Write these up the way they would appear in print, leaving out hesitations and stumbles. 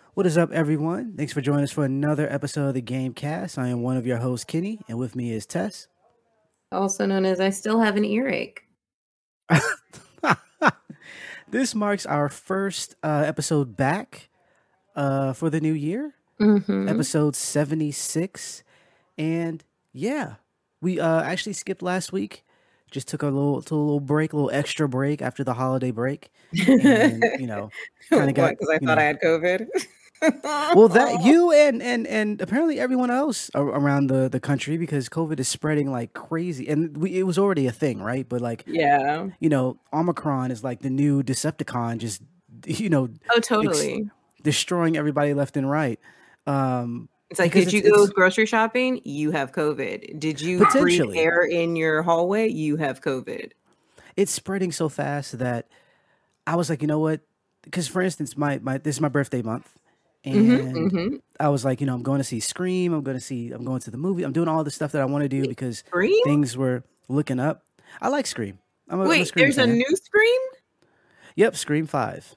What is up, everyone? Thanks for joining us for another episode of the Gamecast. I am one of your hosts, Kenny, and with me is Tess. Also known as I still have an earache. This marks our first episode back for the new year, Mm-hmm. episode 76. And yeah, we actually skipped last week. Just took a little break, a little extra break after the holiday break. And, kind of What? got, Because I thought I had COVID. well, that you and apparently everyone else around the country, because COVID is spreading like crazy, and it was already a thing, right? But like, Yeah. Omicron is like the new Decepticon, just you know, Oh, ex- totally. destroying everybody left and right. It's like, Because did it's you go it's grocery shopping? You have COVID. Did you breathe potentially air in your hallway? You have COVID. it's spreading so fast that I was like, you know what? Because for instance, my this is my birthday month, Mm-hmm. and Mm-hmm. I was like, I'm going to see Scream. I'm going to the movie. I'm doing all the stuff that I want to do Wait, because Scream? things were looking up. I like Scream. I'm a Wait, Scream there's a fan. new Scream? Yep, Scream 5.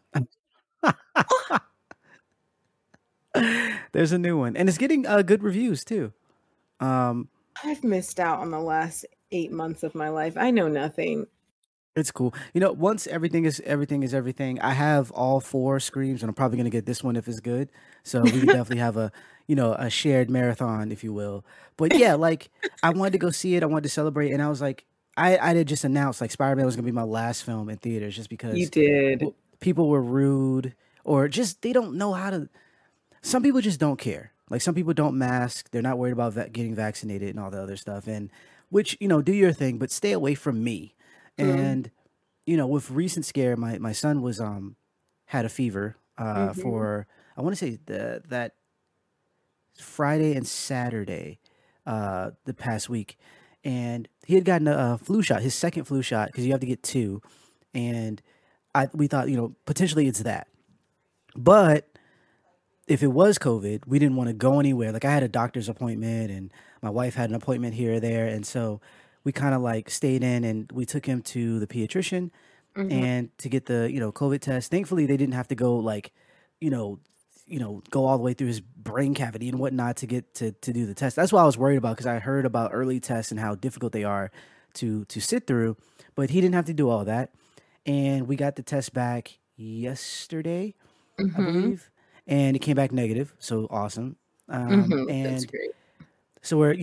There's a new one, and it's getting good reviews too. Um, I've missed out on the last 8 months of my life. I know nothing. it's cool. Once everything is everything. I have all four Screams, and I'm probably gonna get this one if it's good. So we could definitely have a shared marathon, if you will. But yeah, like I wanted to go see it. I wanted to celebrate, and I was like, I did just announce like Spider-Man was gonna be my last film in theaters, just You because did. people were rude, or just they don't know how to. Some people just don't care. Like some people don't mask. They're not worried about getting vaccinated and all the other stuff. And which do your thing, but stay away from me. Hmm. And with recent scare, my son was had a fever Mm-hmm. for, I want to say that Friday and Saturday the past week, and he had gotten a flu shot, his second flu shot, because you have to get two, and we thought potentially it's that, but if it was COVID, we didn't want to go anywhere. Like I had a doctor's appointment, and my wife had an appointment here or there, and so we kind of like stayed in, and we took him to the pediatrician Mm-hmm. and to get the COVID test. Thankfully, they didn't have to go like you know go all the way through his brain cavity and whatnot to get to do the test. That's what I was worried about, because I heard about early tests and how difficult they are to sit through. But he didn't have to do all that, and we got the test back yesterday, I Mm-hmm. believe, and it came back negative. So awesome. Mm-hmm. That's And great. so we're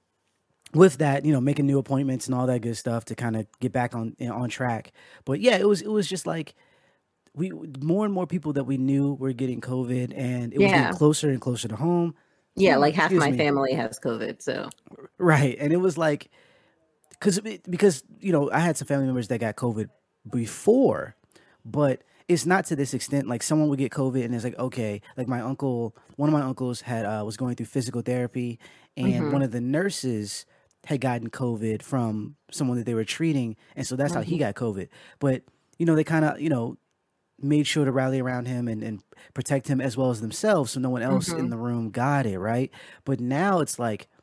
with that, making new appointments and all that good stuff to kind of get back on track. But yeah, it was just like we more and more people that we knew were getting COVID, and it was getting Yeah. closer and closer to home. Yeah, like half Excuse my me. family has COVID, so. Right, and it was like because I had some family members that got COVID before, but it's not to this extent. Like someone would get COVID, and it's like okay, like one of my uncles had was going through physical therapy, and Mhm, one of the nurses had gotten COVID from someone that they were treating, and so that's how he mhm, got COVID. But they kind of made sure to rally around him and protect him as well as themselves, so no one else in mhm, the room got it, right? But now it's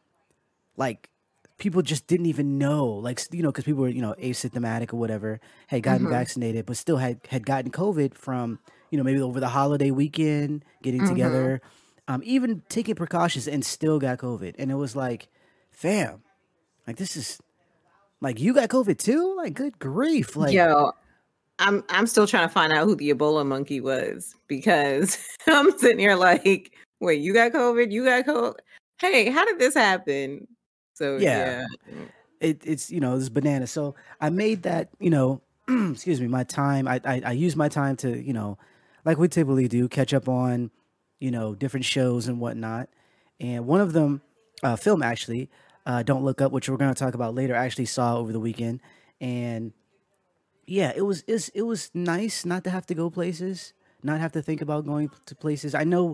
like people just didn't even know, like because people were asymptomatic or whatever, had gotten mhm, vaccinated but still had gotten COVID from maybe over the holiday weekend getting mhm. together, even taking precautions, and still got COVID. And it was like, fam, like this is like you got COVID too, like good grief, like Yo, I'm still trying to find out who the Ebola monkey was because I'm sitting here like, "Wait, you got COVID? You got COVID? Hey, how did this happen?" So, yeah, yeah. it's this banana. So I made that excuse me, my time. I used my time to like we typically do, catch up on different shows and whatnot. And one of them, film actually, Don't Look Up, which we're going to talk about later. I actually saw over the weekend, and yeah, it was nice not to have to go places, not have to think about going to places. I know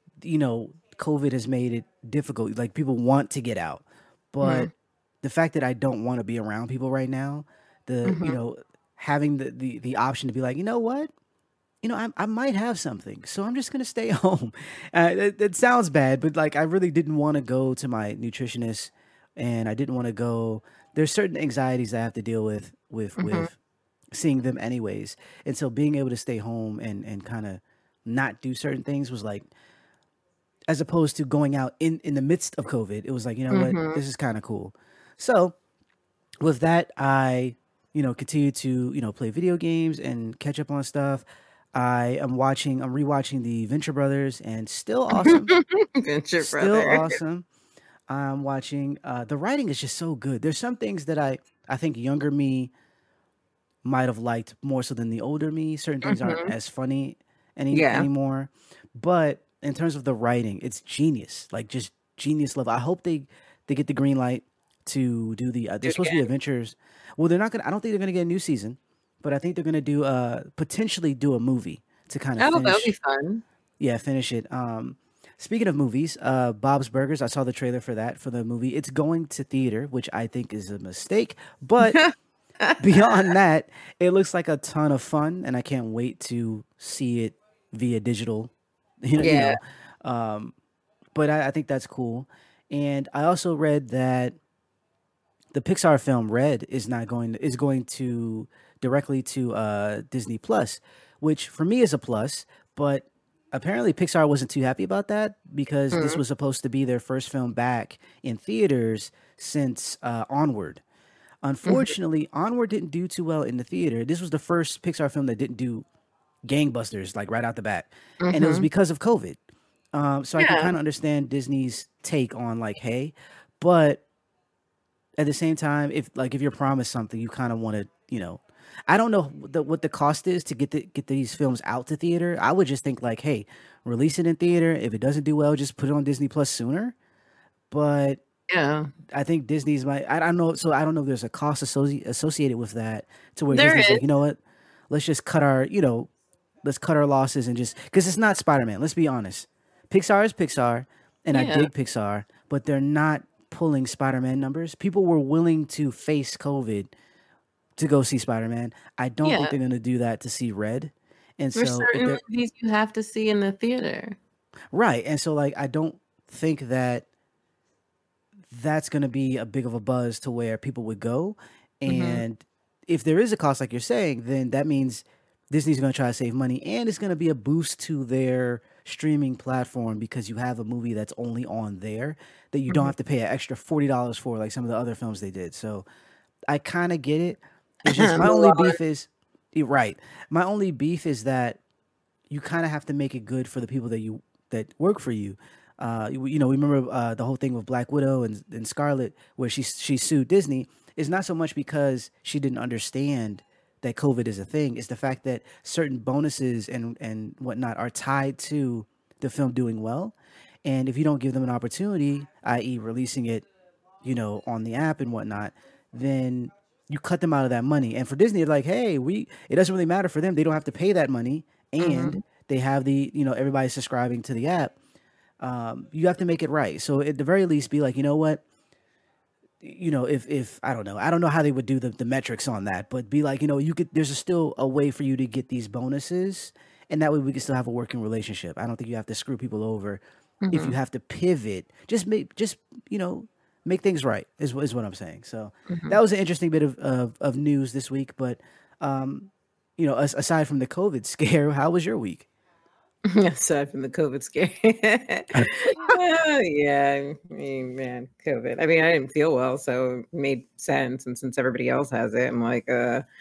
COVID has made it difficult. Like people want to get out, Mhm, but the fact that I don't want to be around people right now, the mhm, having the option to be like, you know what, I might have something, so I'm just gonna stay home. It sounds bad, but like I really didn't want to go to my nutritionist, and I didn't want to go. There's certain anxieties I have to deal with mhm. seeing them anyways, and so being able to stay home and kind of not do certain things was like, as opposed to going out in the midst of COVID, it was like, you know what, Mm-hmm. this is kind of cool. So with that, I, continue to, play video games and catch up on stuff. I'm rewatching the Venture Brothers, and still awesome. Venture Still brother. awesome. I'm watching. The writing is just so good. There's some things that I think younger me might have liked more so than the older me. Certain things aren't Hmm. as funny Yeah. anymore. But in terms of the writing, it's genius. Like just genius level. I hope they get the green light to do the. Do They're it supposed to be again. adventures. Well, they're not gonna. I don't think they're gonna get a new season, but I think they're gonna do potentially do a movie to kind of Oh, that would be finish. fun. Yeah, finish it. Speaking of movies, Bob's Burgers. I saw the trailer for that for the movie. It's going to theater, which I think is a mistake. But beyond that, it looks like a ton of fun, and I can't wait to see it via digital. You know, you Yeah. know. Um, but I think that's cool. And I also read that the Pixar film Red is going to directly to Disney Plus, which for me is a plus. But apparently Pixar wasn't too happy about that because this Mm-hmm. was supposed to be their first film back in theaters since Onward. Unfortunately, Onward didn't do too well in the theater. This was the first Pixar film that didn't do gangbusters like right out the bat, and it was Mm-hmm. because of COVID. So I can Yeah. kind of understand Disney's take on like, hey, but at the same time, if you're promised something, you kind of want to, I don't know what the cost is to get these films out to theater. I would just think like, hey, release it in theater. If it doesn't do well, just put it on Disney Plus sooner. But Yeah. I think Disney's might. I don't know. So I don't know if there's a cost associated with that to where There Disney's is. like, you know what, let's just cut our, let's cut our losses and just because it's not Spider Man. Let's be honest. Pixar is Pixar, and I Yeah. dig Pixar, but they're not pulling Spider Man numbers. People were willing to face COVID to go see Spider Man. I don't think Yeah. they're going to do that to see Red. And There's so if certain they're movies you have to see in the theater. right, and so like I don't think that that's going to be a big of a buzz to where people would go. Mm-hmm. And if there is a cost, like you're saying, then that means Disney's going to try to save money, and it's going to be a boost to their streaming platform because you have a movie that's only on there that you don't Mm-hmm. have to pay an extra $40 for, like some of the other films they did. So I kind of get it. It's just my only Mulan. beef is you're right. My only beef is that you kind of have to make it good for the people that work for you. We remember the whole thing with Black Widow and Scarlet, where she sued Disney. Is not so much because she didn't understand that COVID is a thing. It's the fact that certain bonuses and whatnot are tied to the film doing well, and if you don't give them an opportunity, i.e., releasing it, on the app and whatnot, then you cut them out of that money. And for Disney, it's like, hey, it doesn't really matter for them. They don't have to pay that money, and Mm-hmm. they have everybody subscribing to the app. You have to make it right. So at the very least, be like, you know what, if I don't know how they would do the metrics on that, but be like, you could, still a way for you to get these bonuses, and that way we can still have a working relationship. I don't think you have to screw people over if you Mm-hmm. have to pivot. Make things right is what I'm saying. So Mm-hmm. that was an interesting bit of news this week. But aside from the COVID scare, how was your week? Aside from the COVID scare. Yeah, I mean, man, COVID. I mean, I didn't feel well, so it made sense. And since everybody else has it, I'm like,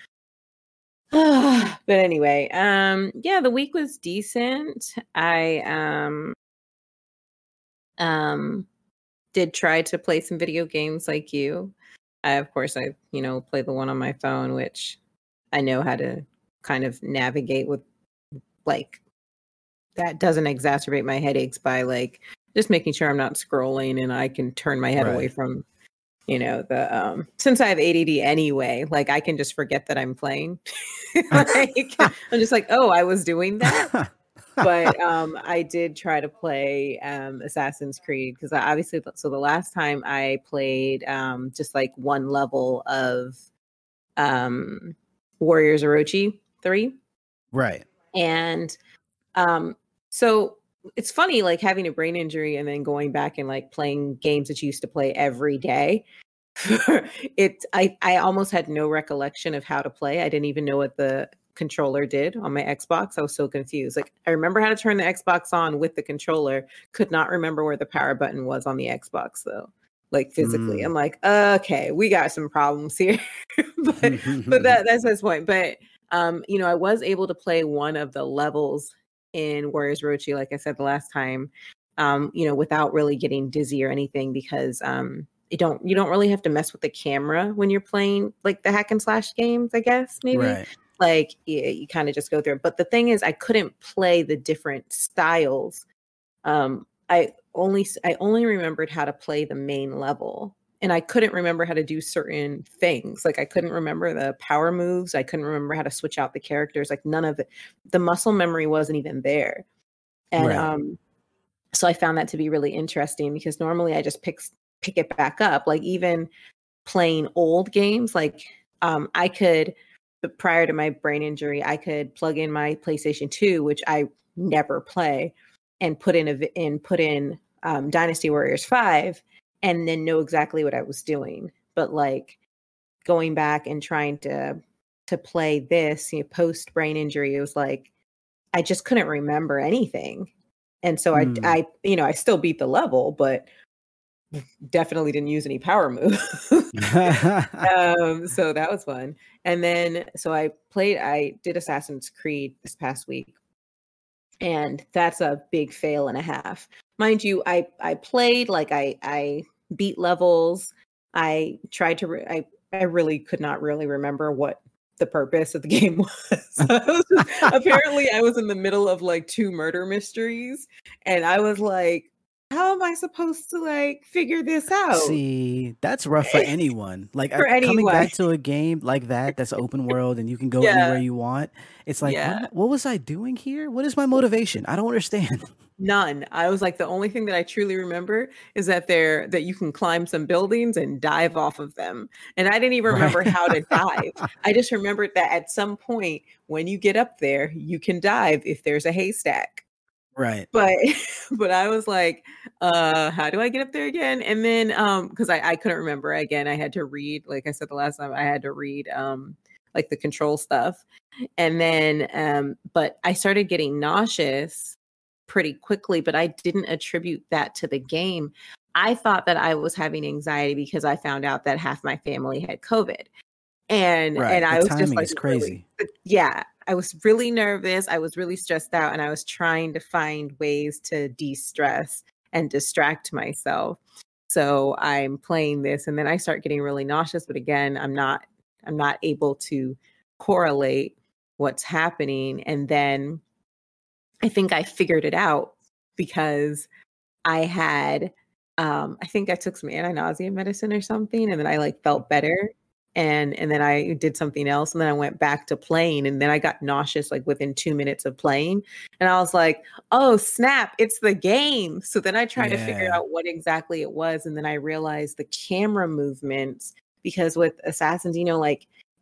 but anyway, yeah, the week was decent. I um did try to play some video games like you. Of course, play the one on my phone, which I know how to kind of navigate with, like, that doesn't exacerbate my headaches by like just making sure I'm not scrolling and I can turn my head away Right. from, the since I have ADD anyway, like I can just forget that I'm playing. Like I'm just like, oh, I was doing that. But I did try to play Assassin's Creed because obviously, so the last time I played just like one level of um Warriors Orochi 3. Right. And um, so it's funny, like having a brain injury and then going back and like playing games that you used to play every day. I almost had no recollection of how to play. I didn't even know what the controller did on my Xbox. I was so confused. Like, I remember how to turn the Xbox on with the controller, could not remember where the power button was on the Xbox though. Like physically. I'm like, okay, we got some problems here. but that's his point. But you know, I was able to play one of the levels in Warriors Rochi, like I said the last time, you know, without really getting dizzy or anything, because you don't really have to mess with the camera when you're playing like the hack and slash games, I guess, maybe. Right. Like you kind of just go through it. But the thing is, I couldn't play the different styles. I only remembered how to play the main level, and I couldn't remember how to do certain things. Like I couldn't remember the power moves. I couldn't remember how to switch out the characters. Like none of it. The muscle memory wasn't even there. And Right. so I found that to be really interesting, because normally I just pick it back up. Like even playing old games, like I could, but prior to my brain injury, I could plug in my PlayStation 2, which I never play, and put in Dynasty Warriors 5, and then know exactly what I was doing. But like going back and trying to play this, you know, post brain injury, it was like I just couldn't remember anything. And so I you know, I still beat the level, but definitely didn't use any power moves. So that was fun. And then so I did Assassin's Creed this past week, and that's a big fail and a half. Mind you, I played, like I beat levels. I tried to I really could not really remember what the purpose of the game was. Apparently I was in the middle of like 2 murder mysteries, and I was like, how am I supposed to like figure this out? See, that's rough for anyone. Like For coming anyone. back to a game like that's open world and you can go Yeah. anywhere you want. It's like, Yeah. what was I doing here? What is my motivation? I don't understand. None. I was like, the only thing that I truly remember is that that you can climb some buildings and dive off of them. And I didn't even remember Right. how to dive. I just remembered that at some point when you get up there, you can dive if there's a haystack. Right. But I was like, how do I get up there again? And then because I couldn't remember again, I had to read, like I said the last time, I had to read like the control stuff. And then but I started getting nauseous pretty quickly, but I didn't attribute that to the game. I thought that I was having anxiety because I found out that half my family had COVID. And Right. I The was just timing like, is crazy. yeah, I was really nervous. I was really stressed out, and I was trying to find ways to de-stress and distract myself. So I'm playing this, and then I start getting really nauseous. But again, I'm not able to correlate what's happening. And then I think I figured it out because I had, I think I took some anti-nausea medicine or something, and then I like felt better. And then I did something else, and then I went back to playing, and then I got nauseous like within 2 minutes of playing. And I was like, oh snap, it's the game. So then I tried to figure Yeah. out what exactly it was. And then I realized the camera movements, because with Assassins, you know, like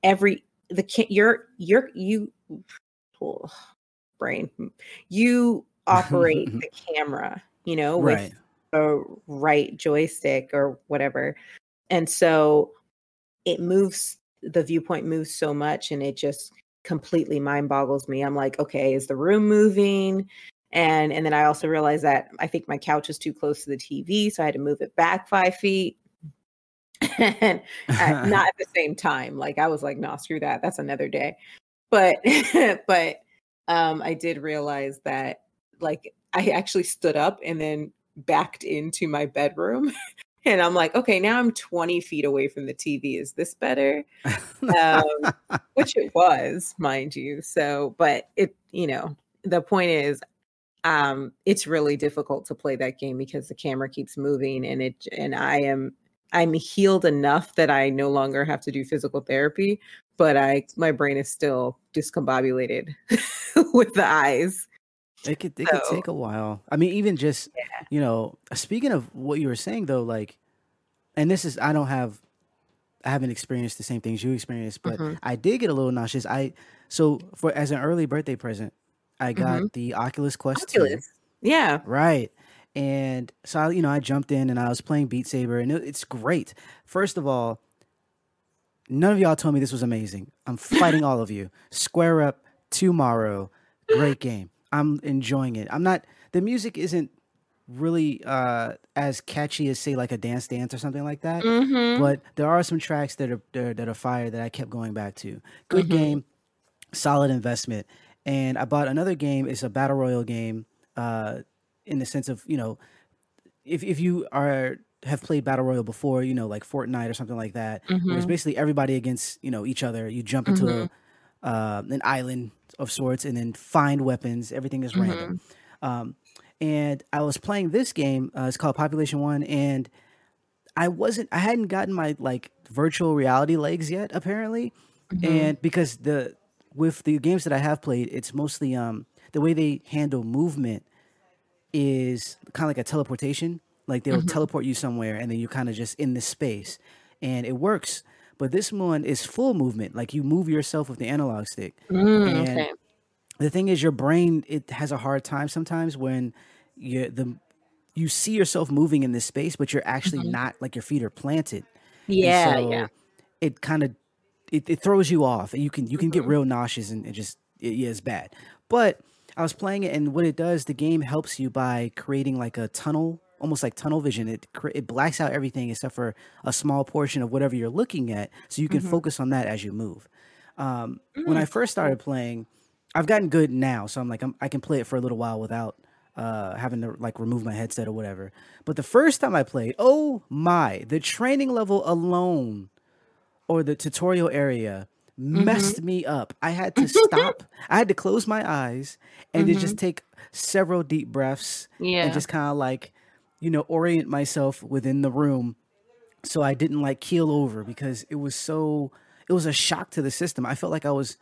you oh, brain, you operate the camera, you know, with Right. a right joystick or whatever. And so it moves, the viewpoint moves so much, and it just completely mind boggles me. I'm like, okay, is the room moving? And then I also realized that I think my couch is too close to the TV, so I had to move it back 5 feet. And not at the same time. Like I was like, nah, screw that. That's another day. But but I did realize that like I actually stood up and then backed into my bedroom. And I'm like, okay, now I'm 20 feet away from the TV. Is this better? Which it was, mind you. So, but it, you know, the point is, it's really difficult to play that game because the camera keeps moving, and I'm healed enough that I no longer have to do physical therapy, but my brain is still discombobulated with the eyes. It could So, take a while. I mean, even just, yeah. you know, speaking of what you were saying though, like, and this is, I haven't experienced the same things you experienced, but Mm-hmm. I did get a little nauseous. So for as an early birthday present, I Mm-hmm. got the Oculus Quest 2, Oculus. Yeah. right? And so I jumped in and I was playing Beat Saber, and it's great. First of all, none of y'all told me this was amazing. I'm fighting all of you. Square up. Tomorrow, great game. I'm enjoying it. I'm not. The music isn't really as catchy as say like a Dance Dance or something like that, Mhm. but there are some tracks that are fire that I kept going back to. Good Mhm. game, solid investment. And I bought another game. It's a battle royal game. Uh, in the sense of if you are have played battle royal before, like Fortnite or something like that, where it's Mhm. basically everybody against each other. You jump into Mhm. an island of sorts and then find weapons. Everything is random. Mhm. Um, and I was playing this game. It's called Population One, and I hadn't gotten my like virtual reality legs yet, apparently, Mhm. and because the with the games that I have played, it's mostly the way they handle movement is kind of like a teleportation. Like they'll Mhm. teleport you somewhere, and then you're kind of just in this space, and it works. But this one is full movement. Like you move yourself with the analog stick, and Okay. the thing is, your brain it has a hard time sometimes when you see yourself moving in this space, but you're actually Mhm. not like your feet are planted, and Yeah, yeah. so it kind of it throws you off, and you can get Mhm. real nauseous and yeah, it's bad. But I was playing it, and what it does, the game helps you by creating like a tunnel, almost like tunnel vision. It blacks out everything except for a small portion of whatever you're looking at, so you can Mhm. focus on that as you move. When I first Cool. started playing, I've gotten good now, so I can play it for a little while without having to like remove my headset or whatever. But the first time I played, oh my, the training level alone or the tutorial area Mhm. messed me up. I had to stop. I had to close my eyes and then just Mhm. take several deep breaths and Yeah. just kind of like, orient myself within the room so I didn't like keel over because it was a shock to the system. I felt like I was,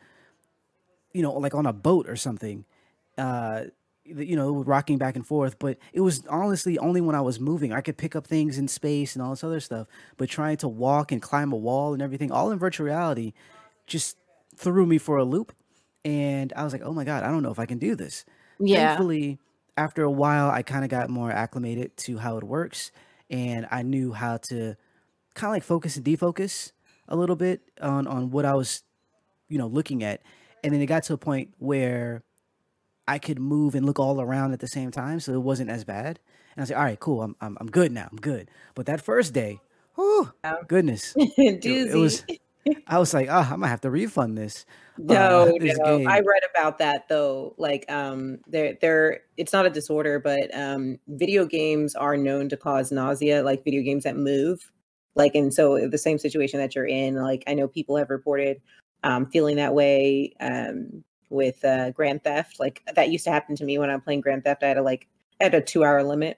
like on a boat or something. Uh rocking back and forth, but it was honestly only when I was moving. I could pick up things in space and all this other stuff, but trying to walk and climb a wall and everything, all in virtual reality, just threw me for a loop. And I was like, oh my God, I don't know if I can do this. Yeah. Thankfully, after a while, I kind of got more acclimated to how it works. And I knew how to kind of like focus and defocus a little bit on what I was, looking at. And then it got to a point where I could move and look all around at the same time, so it wasn't as bad. And I was like, all right, cool, I'm good now, I'm good. But that first day, whew, Yeah. goodness, it Doozy. was. I was like, oh, I'm gonna have to refund this, No, this no. I game. read about that though. Like, there it's not a disorder, but video games are known to cause nausea, like video games that move. Like, and so the same situation that you're in, like I know people have reported feeling that way with Grand Theft. Like that used to happen to me when I'm playing Grand Theft. I had a 2 hour limit.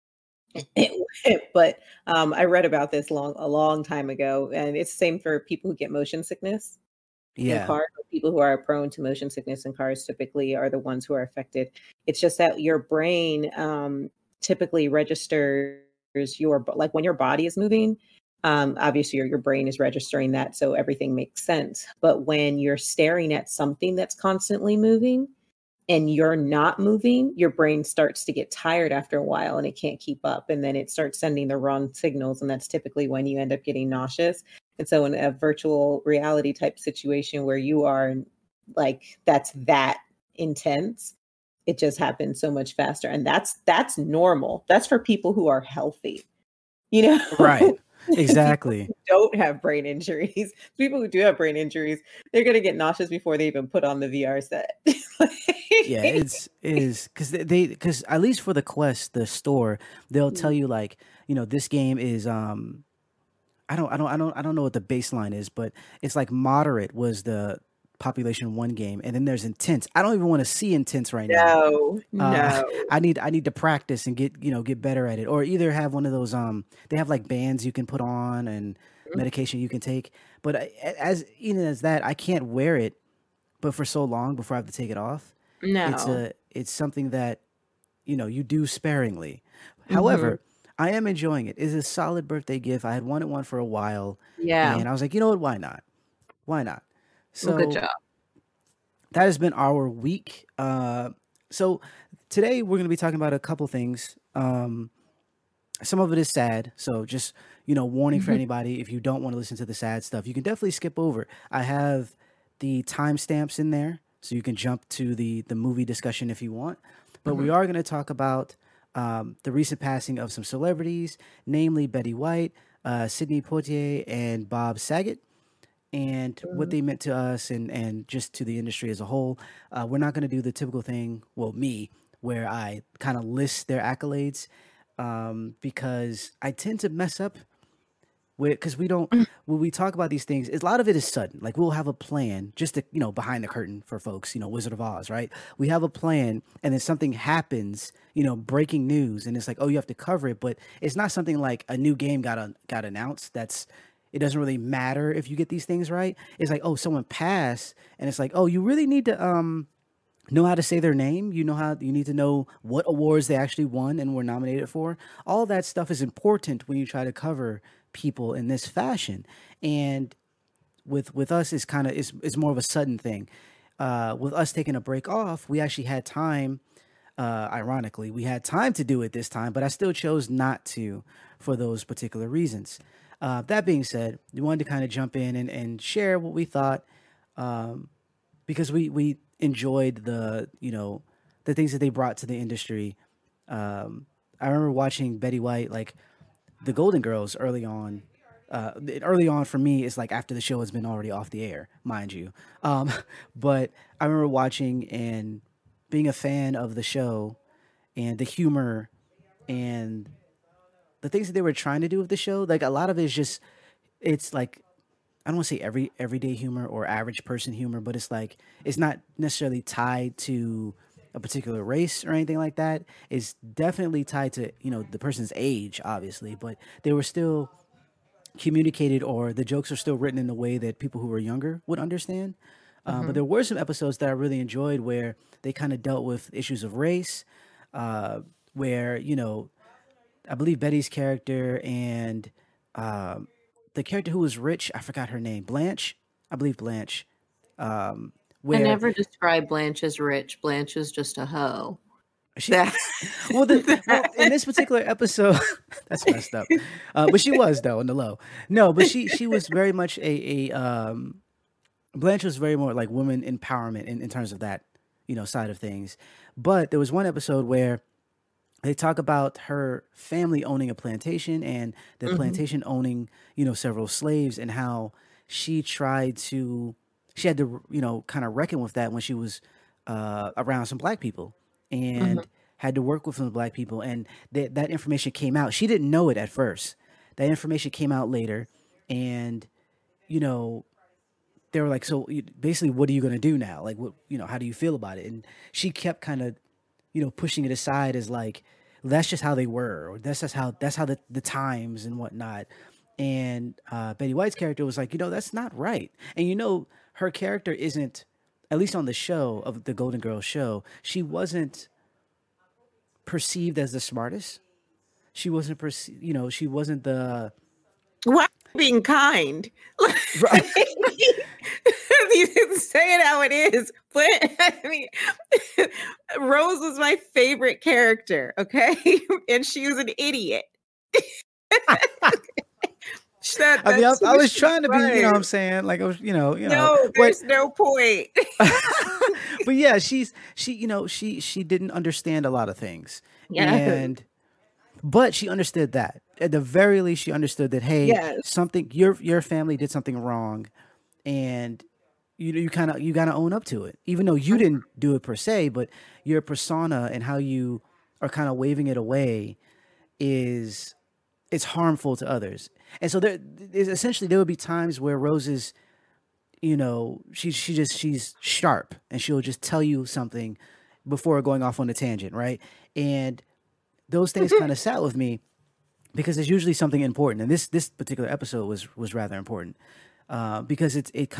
But I read about this a long time ago, and it's the same for people who get motion sickness in Yeah, cars. People who are prone to motion sickness in cars typically are the ones who are affected. It's just that your brain typically registers like when your body is moving. Obviously, your brain is registering that, so everything makes sense. But when you're staring at something that's constantly moving, and you're not moving, your brain starts to get tired after a while and it can't keep up. And then it starts sending the wrong signals. And that's typically when you end up getting nauseous. And so, in a virtual reality type situation where you are like, that's that intense, it just happens so much faster. And that's normal. That's for people who are healthy, you right, know? People exactly. who don't have brain injuries, people who do have brain injuries, they're going to get nauseous before they even put on the VR set. Yeah, it is because because at least for the Quest, the store, they'll tell you like, this game is I don't know what the baseline is, but it's like moderate was the Population One game, and then there's intense. I don't even want to see intense right now. No, Uh, no. I need to practice and get better at it, or either have one of those they have like bands you can put on and medication you can take. But as even as that, I can't wear it, but for so long before I have to take it off. No. It's something that you do sparingly. Mhm. However, I am enjoying it. It's a solid birthday gift. I had wanted one for a while, Yeah. and I was like, you know what? Why not? Why not? Well, good So job. that has been our week. So today we're going to be talking about a couple things. Some of it is sad, so just warning for anybody if you don't want to listen to the sad stuff, you can definitely skip over. I have the timestamps in there so you can jump to the movie discussion if you want. But we are going to talk about the recent passing of some celebrities, namely Betty White, Sidney Poitier, and Bob Saget, and what they meant to us and just to the industry as a whole. We're not going to do the typical thing, well, me, where I kind of list their accolades because I tend to mess up because we don't when we talk about these things, a lot of it is sudden. Like we'll have a plan just to behind the curtain for folks, Wizard of Oz, right? We have a plan, and then something happens, breaking news, and it's like, oh, you have to cover it, but it's not something like a new game got announced. It doesn't really matter if you get these things right. It's like, oh, someone passed, and it's like, oh, you really need to know how to say their name. You need to know what awards they actually won and were nominated for. All that stuff is important when you try to cover people in this fashion. And with us, it's more of a sudden thing. With us taking a break off, we actually had time. Ironically, we had time to do it this time, but I still chose not to for those particular reasons. That being said, we wanted to kind of jump in and share what we thought because we enjoyed the things that they brought to the industry. I remember watching Betty White, like the Golden Girls, early on. Early on for me is like after the show has been already off the air, mind you. But I remember watching and being a fan of the show and the humor and the things that they were trying to do with the show. Like a lot of it is just, it's like, I don't want to say everyday humor or average person humor, but it's like it's not necessarily tied to a particular race or anything like that. It's definitely tied to the person's age, obviously, but they were still communicated, or the jokes are still written in a way that people who were younger would understand. But Mhm. there were some episodes that I really enjoyed where they kind of dealt with issues of race, where I believe Betty's character and the character who was rich, I forgot her name, Blanche, I believe Blanche, I where never describe Blanche as rich. Blanche is just a hoe. she, That, well, in this particular episode, that's messed up. But she was though on the low. No, but she was very much a Blanche was very more like women empowerment in terms of that side of things. But there was one episode where they talk about her family owning a plantation and the Mhm. plantation owning several slaves, and how she had to kind of reckon with that when she was around some black people Mhm. and had to work with some black people, and that information came out. She didn't know it at first. That information came out later, and you know they were like, so basically, what are you going to do now? Like, what, how do you feel about it? And she kept kind of pushing it aside as like, that's just how they were, or that's how the times and whatnot. And Betty White's character was like, that's not right. And her character isn't, at least on the show of the Golden Girls show, she wasn't perceived as the smartest. She wasn't she wasn't the Why being kind? right. You can say it how it is, but I mean, Rose was my favorite character, okay? And she was an idiot. I mean, That's I who was she trying to be, what I'm was. saying, like I was, No, but there's no point. but yeah, she didn't understand a lot of things, Yes. and but she understood that at the very least, she understood that, hey, Yes. something your family did something wrong, and you gotta own up to it, even though you didn't do it per se, but your persona and how you are kind of waving it away is it's harmful to others. And so there is essentially there would be times where Rose's, she's sharp and she'll just tell you something before going off on a tangent, right? And those things kind of sat with me because there's usually something important, and this particular episode was rather important because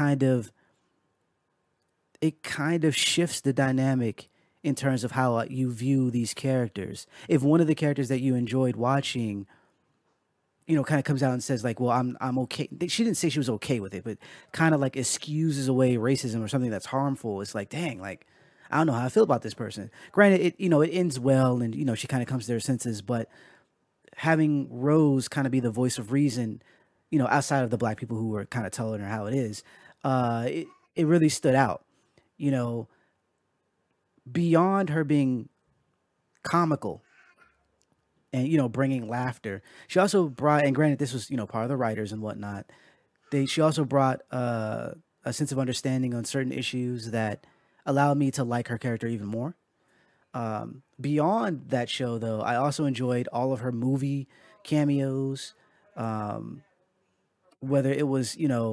it kind of shifts the dynamic in terms of how you view these characters. If one of the characters that you enjoyed watching kind of comes out and says like, "Well, I'm okay." She didn't say she was okay with it, but kind of like excuses away racism or something that's harmful. It's like, dang, like I don't know how I feel about this person. Granted, it ends well, and she kind of comes to her senses. But having Rose kind of be the voice of reason, outside of the black people who were kind of telling her how it is, it really stood out. you know, beyond her being comical and bringing laughter, she also brought, and granted this was part of the writers and whatnot, she also brought a sense of understanding on certain issues that allowed me to like her character even more. Beyond that show, though, I also enjoyed all of her movie cameos. Um, Whether it was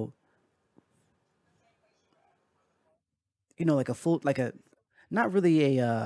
like a full, like a, not really a.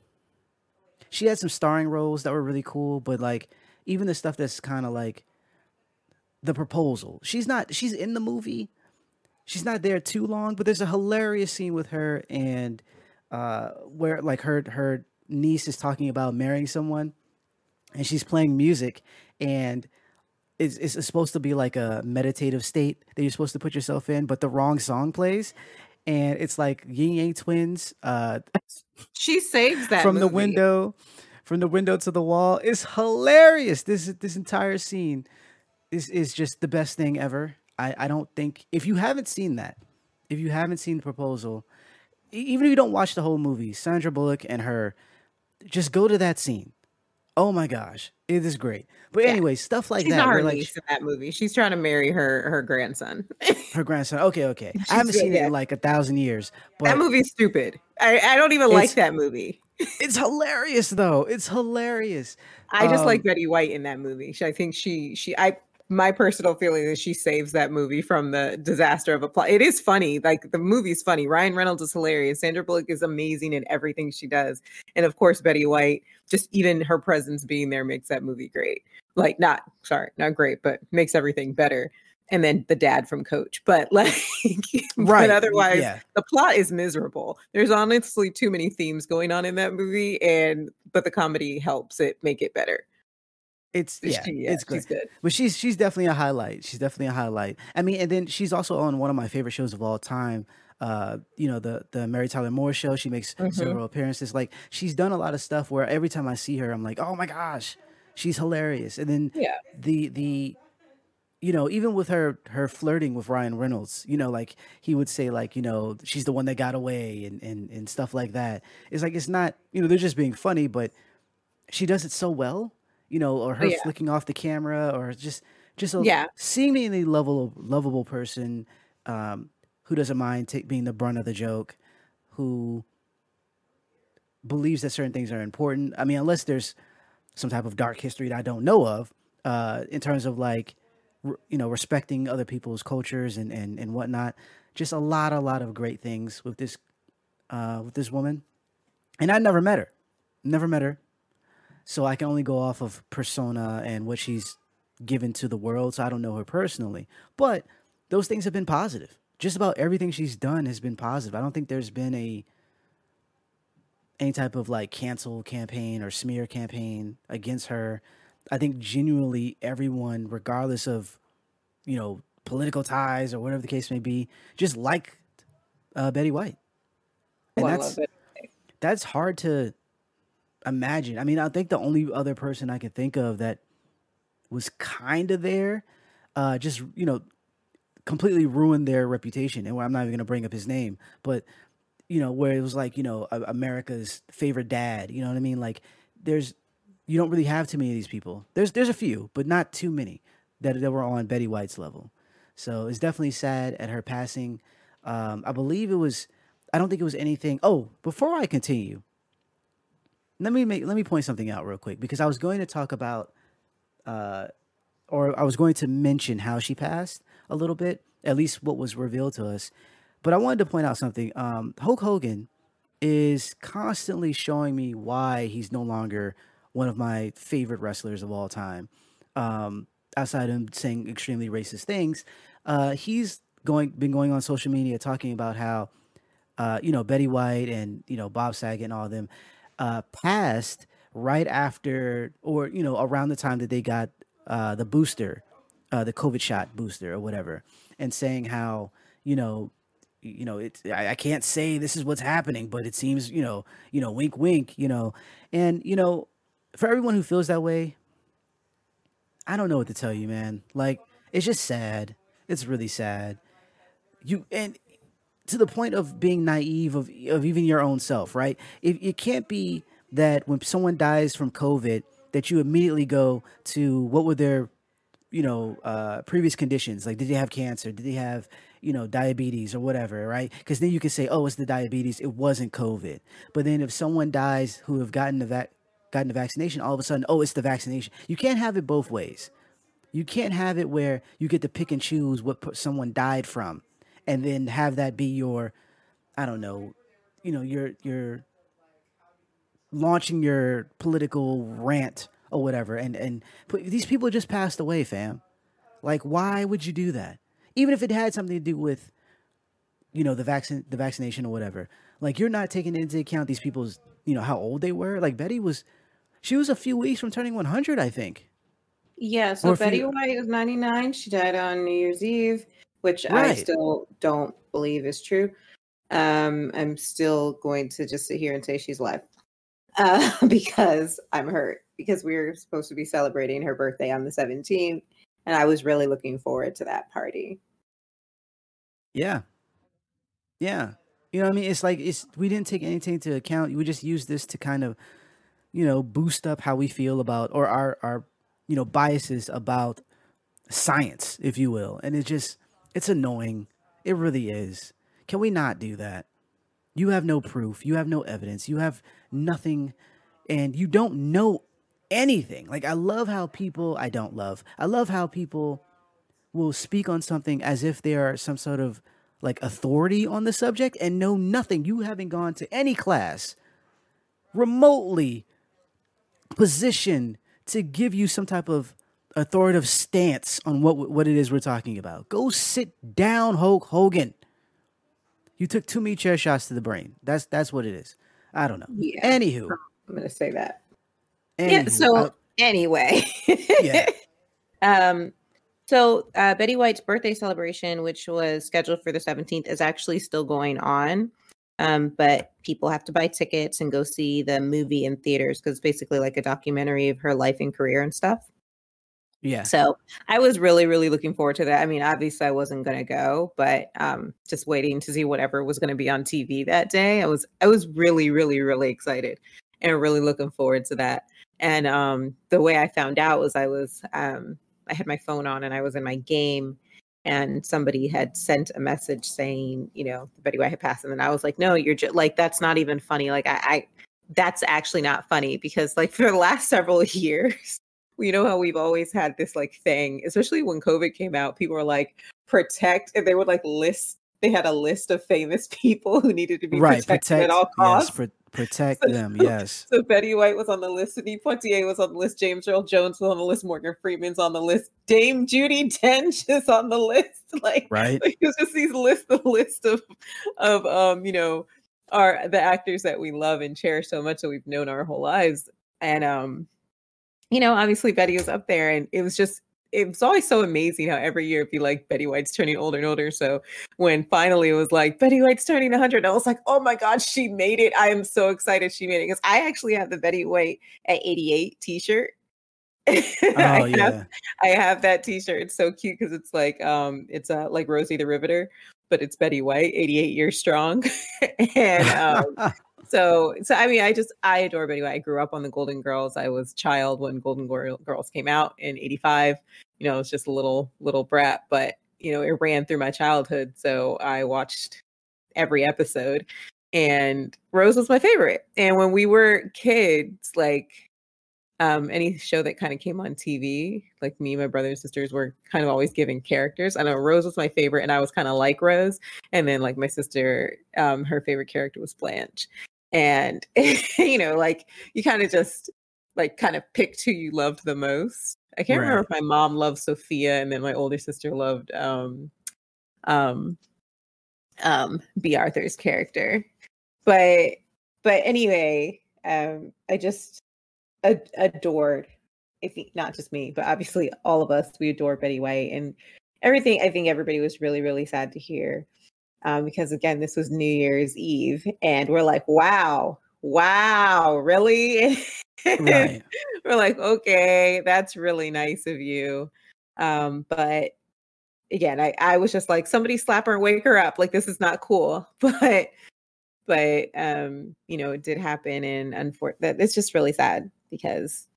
She had some starring roles that were really cool, but like even the stuff that's kind of like the proposal. She's in the movie. She's not there too long, but there's a hilarious scene with her and where like her niece is talking about marrying someone, and she's playing music, and it's supposed to be like a meditative state that you're supposed to put yourself in, but the wrong song plays, and it's like Yin Yang Twins She saves that from the movie. window to the wall. It's hilarious. This entire scene is just the best thing ever. I don't think, if you haven't seen that, if you haven't seen the proposal, even if you don't watch the whole movie, Sandra Bullock and her, just go to that scene. Oh my gosh, it is great. But Yeah. anyway, stuff like She's that. not her where, like, niece in that movie. She's trying to marry her grandson. her grandson. Okay. I haven't seen it in like 1,000 years, but That movie's stupid. I don't even like that movie. it's hilarious though. It's hilarious. I just like Betty White in that movie. I think my personal feeling is she saves that movie from the disaster of a plot. It is funny. Like, the movie's funny. Ryan Reynolds is hilarious. Sandra Bullock is amazing in everything she does. And of course, Betty White, just even her presence being there makes that movie great. Like, not great, but makes everything better. And then the dad from Coach. But like, Right. but otherwise, Yeah. the plot is miserable. There's honestly too many themes going on in that movie, but the comedy helps it make it better. It's it's great. She's good. But she's definitely a highlight. She's definitely a highlight. I mean, and then she's also on one of my favorite shows of all time. The Mary Tyler Moore Show. She makes several appearances. Like, she's done a lot of stuff where every time I see her, I'm like, oh my gosh, she's hilarious. And then Yeah. the even with her flirting with Ryan Reynolds, like he would say, like, she's the one that got away and stuff like that. It's like, it's not, they're just being funny, but she does it so well, or her Yeah. flicking off the camera, or just a Yeah. seemingly lovable person, who doesn't mind being the brunt of the joke, who believes that certain things are important. I mean, unless there's some type of dark history that I don't know of, in terms of like, respecting other people's cultures and whatnot. Just a lot of great things with this woman, and I never met her, so I can only go off of persona and what she's given to the world. So I don't know her personally, but those things have been positive. Just about everything she's done has been positive. I don't think there's been any type of like cancel campaign or smear campaign against her. I think genuinely everyone, regardless of, political ties or whatever the case may be, just liked Betty White. And I love it. that's hard to imagine. I mean, I think the only other person I could think of that was kind of there, just, completely ruined their reputation. And I'm not even going to bring up his name, but, where it was like, America's favorite dad, you know what I mean? Like, you don't really have too many of these people. There's a few, but not too many that were on Betty White's level. So it's definitely sad at her passing. I believe it was. I don't think it was anything. Oh, before I continue, let me point something out real quick, because I was going to talk about, or I was going to mention how she passed a little bit, at least what was revealed to us. But I wanted to point out something. Hulk Hogan is constantly showing me why he's no longer one of my favorite wrestlers of all time. Outside of him saying extremely racist things, he's been going on social media talking about how, Betty White and, Bob Saget and all of them passed right after, or, around the time that they got the booster, the COVID shot booster or whatever, and saying how, it's, I can't say this is what's happening, but it seems, wink, wink, and, for everyone who feels that way, I don't know what to tell you, man. Like, it's just sad. It's really sad. And to the point of being naive of even your own self, right? It can't be that when someone dies from COVID that you immediately go to what were their previous conditions. Like, did they have cancer? Did they have, diabetes or whatever, right? Because then you can say, oh, it's the diabetes. It wasn't COVID. But then if someone dies who have gotten the vaccination, all of a sudden, oh, it's the vaccination. You can't have it both ways. You can't have it where you get to pick and choose what someone died from, and then have that be your, I don't know, your launching your political rant or whatever. And these people just passed away, fam. Like, why would you do that? Even if it had something to do with, the vaccination or whatever. Like, you're not taking into account these people's, how old they were. Like, she was a few weeks from turning 100, I think. Yeah, so Betty White was 99. She died on New Year's Eve, which I still don't believe is true. I'm still going to just sit here and say she's alive because I'm hurt, because we're supposed to be celebrating her birthday on the 17th, and I was really looking forward to that party. Yeah. Yeah. You know what I mean? It's like, we didn't take anything into account. We just used this to kind of, boost up how we feel about, or our biases about science, if you will. And it's annoying. It really is. Can we not do that? You have no proof. You have no evidence. You have nothing, and you don't know anything. Like, I love how people will speak on something as if they are some sort of like authority on the subject and know nothing. You haven't gone to any class remotely positioned to give you some type of authoritative stance on what it is we're talking about. Go sit down, Hulk Hogan. You took too many chair shots to the brain. That's what it is. I don't know. Yeah. Anywho, I'm gonna say that. Anywho, So anyway. Yeah. So Betty White's birthday celebration, which was scheduled for the 17th, is actually still going on. But people have to buy tickets and go see the movie in theaters, because it's basically like a documentary of her life and career and stuff. Yeah. So I was really, really looking forward to that. I mean, obviously I wasn't going to go, but just waiting to see whatever was going to be on TV that day. I was really, really, really excited and really looking forward to that. And the way I found out was I had my phone on and I was in my game, and somebody had sent a message saying, Betty White had passed. And then I was like, no, you're just like, that's not even funny. Like that's actually not funny, because like for the last several years, how we've always had this like thing, especially when COVID came out, people were like, protect, and they would like they had a list of famous people who needed to be protected at all costs. Yes, protect them, yes. So Betty White was on the list, Sidney Poitier was on the list, James Earl Jones was on the list, Morgan Freeman's on the list, Dame Judi Dench is on the list. Like, right. Like, it was just the list of the actors that we love and cherish so much that we've known our whole lives. And obviously Betty was up there, and it was always so amazing how every year it'd be like Betty White's turning older and older. So when finally it was like Betty White's turning 100, I was like, oh my God, she made it. I am so excited she made it, because I actually have the Betty White at 88 t-shirt. I have that t-shirt. It's so cute because it's like like Rosie the Riveter, but it's Betty White, 88 years strong. And So I mean, I adore Betty White. I grew up on the Golden Girls. I was a child when Golden Girls came out in 85. I was just a little brat, but it ran through my childhood. So I watched every episode, and Rose was my favorite. And when we were kids, like any show that kind of came on TV, like me and my brothers and sisters were kind of always given characters. I know Rose was my favorite, and I was kind of like Rose. And then like my sister, her favorite character was Blanche. And, like you kind of just like kind of picked who you loved the most. I can't remember if my mom loved Sophia and then my older sister loved B. Arthur's character. But anyway, I just adored, I think not just me, but obviously all of us, we adore Betty White and everything. I think everybody was really, really sad to hear. Because again, this was New Year's Eve, and we're like, wow, really? Right. We're like, okay, that's really nice of you. But again, I was just like, somebody slap her and wake her up. Like, this is not cool. But you know, it did happen, and that it's just really sad because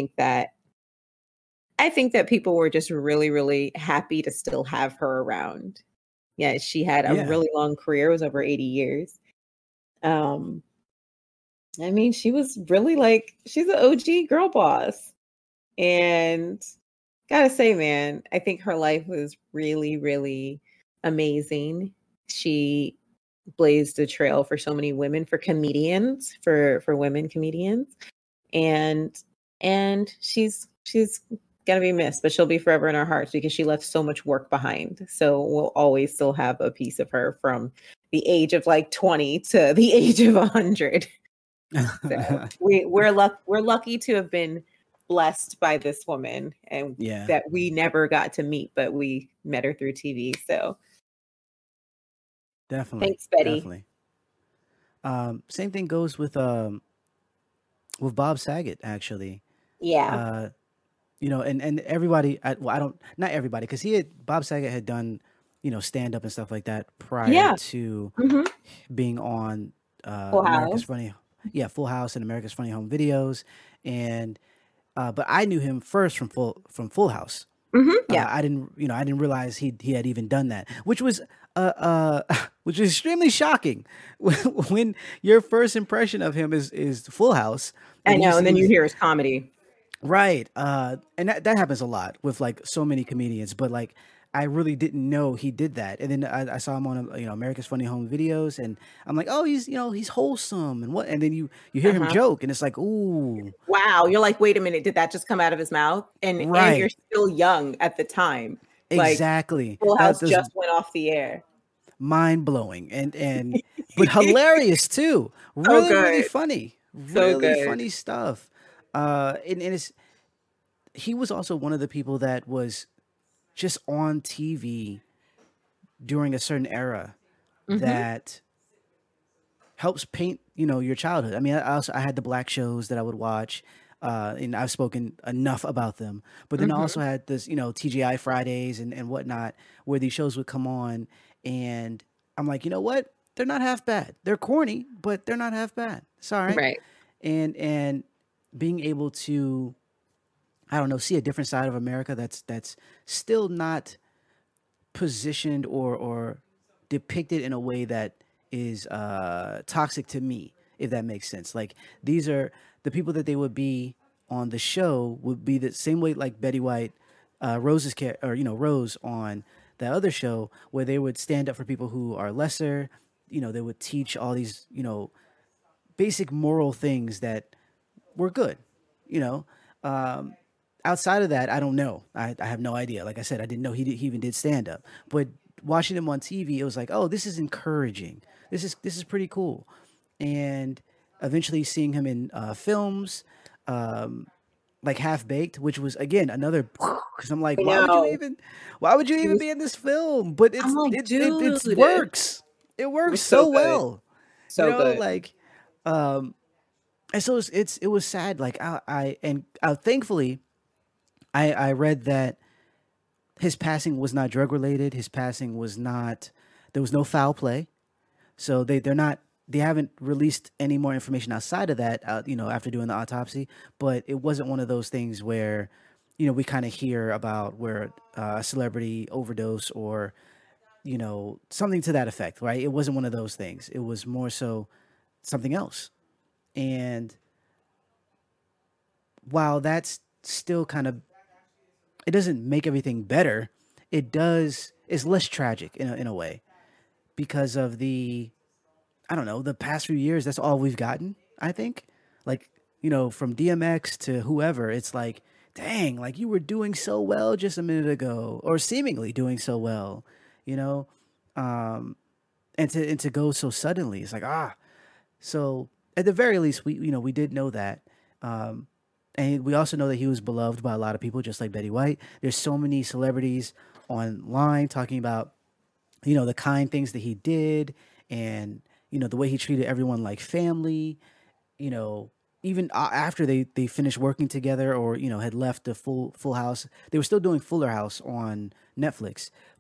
I think that people were just really, really happy to still have her around. Yeah, she had a Yeah. really long career, it was over 80 years. Um, I mean, she was really like, she's an OG girl boss. And gotta say, man, I think her life was really, really amazing. She blazed a trail for so many women, for comedians, for women comedians. And she's gonna be missed, but she'll be forever in our hearts because she left so much work behind. So we'll always still have a piece of her from the age of like 20 to the age of 100. So we're lucky to have been blessed by this woman, and Yeah, that we never got to meet, but we met her through TV. So definitely, thanks, Betty. definitely. Same thing goes with Bob Saget, actually. Yeah. Uh, you know, and everybody, well, I don't, not everybody, because Bob Saget had done, you know, stand up and stuff like that prior Yeah. to Hmm. being on Full America's House. Funny, yeah, Full House and America's Funny Home Videos, and but I knew him first from Full House. Yeah. I didn't realize he had even done that, which was which is extremely shocking when your first impression of him is Full House, I and know. And then you he's hear his comedy. right, and that happens a lot with like so many comedians, but like I really didn't know he did that, and then I saw him on America's Funny Home Videos, and I'm like, oh, he's wholesome and what, and then you hear him Uh-huh. joke, and it's like, ooh, Wow. You're like, wait a minute, did that just come out of his mouth? And you're right, still young at the time. Like, exactly, Full that House was just went off the air. mind blowing and but hilarious too. So Really good. funny, So really good. funny stuff. And it's he was also one of the people that was just on TV during a certain era Hmm. that helps paint your childhood. I mean, I had the black shows that I would watch, and I've spoken enough about them. But then I also Hmm. had this TGI Fridays and whatnot, where these shows would come on, and I'm like, you know what? They're not half bad. They're corny, but they're not half bad. It's all right. Right. And being able to, I don't know, see a different side of America that's still not positioned or depicted in a way that is toxic to me, if that makes sense. Like these are the people that they would be on the show would be the same way like Betty White, or Rose on that other show where they would stand up for people who are lesser. They would teach all these basic moral things that were good. You know, um, outside of that, I don't know. I have no idea. Like I said, I didn't know he even did stand up. But watching him on TV, it was like, oh, this is encouraging. This is pretty cool. And eventually seeing him in films, um, like Half Baked, which was again another because I'm like, I know. why would you He even was, be in this film? But I'm like, it dude, it works. It works was so so good. well. So good. Like um, and so it was sad. Like thankfully I read that his passing was not drug related. His passing was not. There was no foul play. So they're not. They haven't released any more information outside of that. After doing the autopsy, but it wasn't one of those things where, we kind of hear about where a celebrity overdose or something to that effect, right? It wasn't one of those things. It was more so something else. And while that's still kind of, it doesn't make everything better. It does. It's less tragic in a way because of the, I don't know, the past few years. That's all we've gotten. I think, like from DMX to whoever, it's like, dang, like you were doing so well just a minute ago, or seemingly doing so well, you know, um, and to go so suddenly, it's like So at the very least, we did know that. Um, and we also know that he was beloved by a lot of people, just like Betty White. There's so many celebrities online talking about, the kind things that he did and, the way he treated everyone like family, you know, even after they finished working together or, had left the full house, they were still doing Fuller House on Netflix.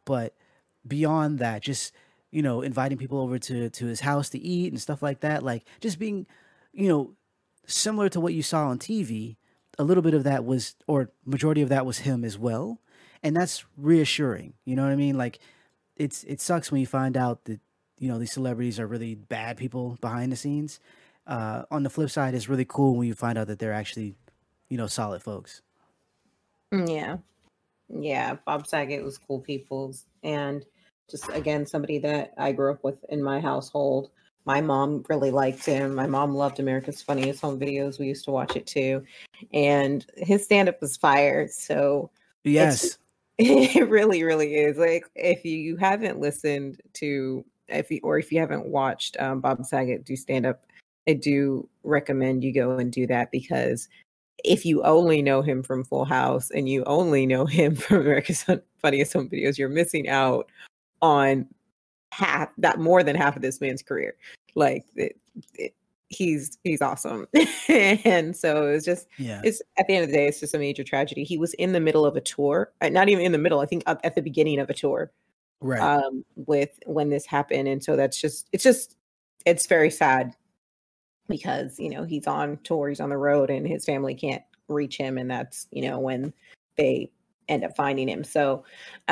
But beyond that, just inviting people over to his house to eat and stuff like that, like just being, you know, similar to what you saw on TV. A little bit of that was, or majority of that was him as well, and that's reassuring. You know what I mean? Like it sucks when you find out that these celebrities are really bad people behind the scenes. On the flip side, it's really cool when you find out that they're actually solid folks. Yeah. Yeah. Bob Saget was cool people's, and just again, somebody that I grew up with in my household. My mom really liked him. My mom loved America's Funniest Home Videos. We used to watch it too. And his stand-up was fire. So Yes. it really, really is. Like, if you haven't listened to, if you haven't watched Bob Saget do stand-up, I do recommend you go and do that, because if you only know him from Full House and you only know him from America's Funniest Home Videos, you're missing out on more than half of this man's career. Like he's awesome. And so it's just, it's at the end of the day, it's just a major tragedy. He was in the middle of a tour, not even in the middle, I think at the beginning of a tour, right? With when this happened. And so it's very sad, because he's on tour, he's on the road, and his family can't reach him, and that's when they end up finding him. So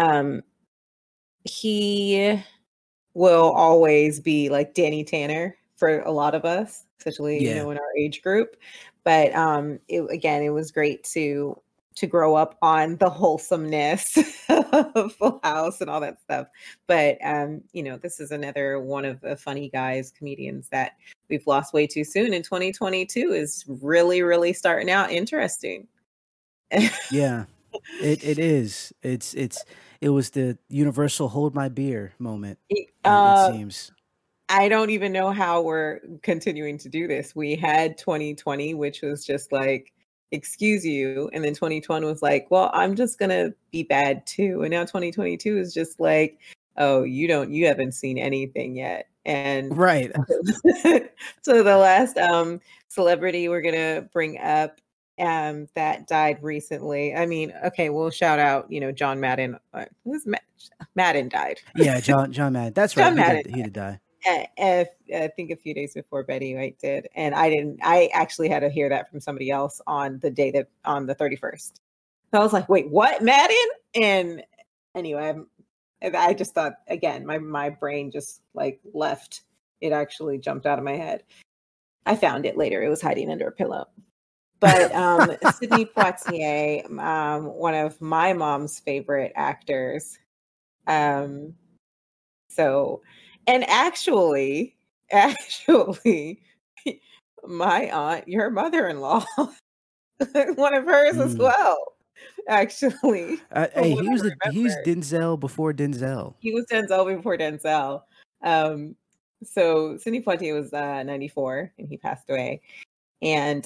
he will always be like Danny Tanner for a lot of us, especially in our age group. But it was great to grow up on the wholesomeness of Full House and all that stuff. But this is another one of the funny guys, comedians that we've lost way too soon. And 2022 is really, really starting out interesting. Yeah, it is. It was the universal hold my beer moment. It seems. I don't even know how we're continuing to do this. We had 2020, which was just like, excuse you. And then 2020 was like, well, I'm just going to be bad too. And now 2022 is just like, oh, you haven't seen anything yet. And right. So the last celebrity we're going to bring up that died recently. I mean, okay, we'll shout out, John Madden. Madden died. Yeah, John Madden. That's right. He did die. I think a few days before Betty White did. And I actually had to hear that from somebody else on the 31st. So I was like, wait, what? Madden? And anyway, I just thought, again, my brain just like left. It actually jumped out of my head. I found it later. It was hiding under a pillow. But Sidney Poitier, one of my mom's favorite actors. And actually, my aunt, your mother-in-law, one of hers as well. Actually, hey, he's Denzel before Denzel. He was Denzel before Denzel. So Sidney Poitier was 94, and he passed away. And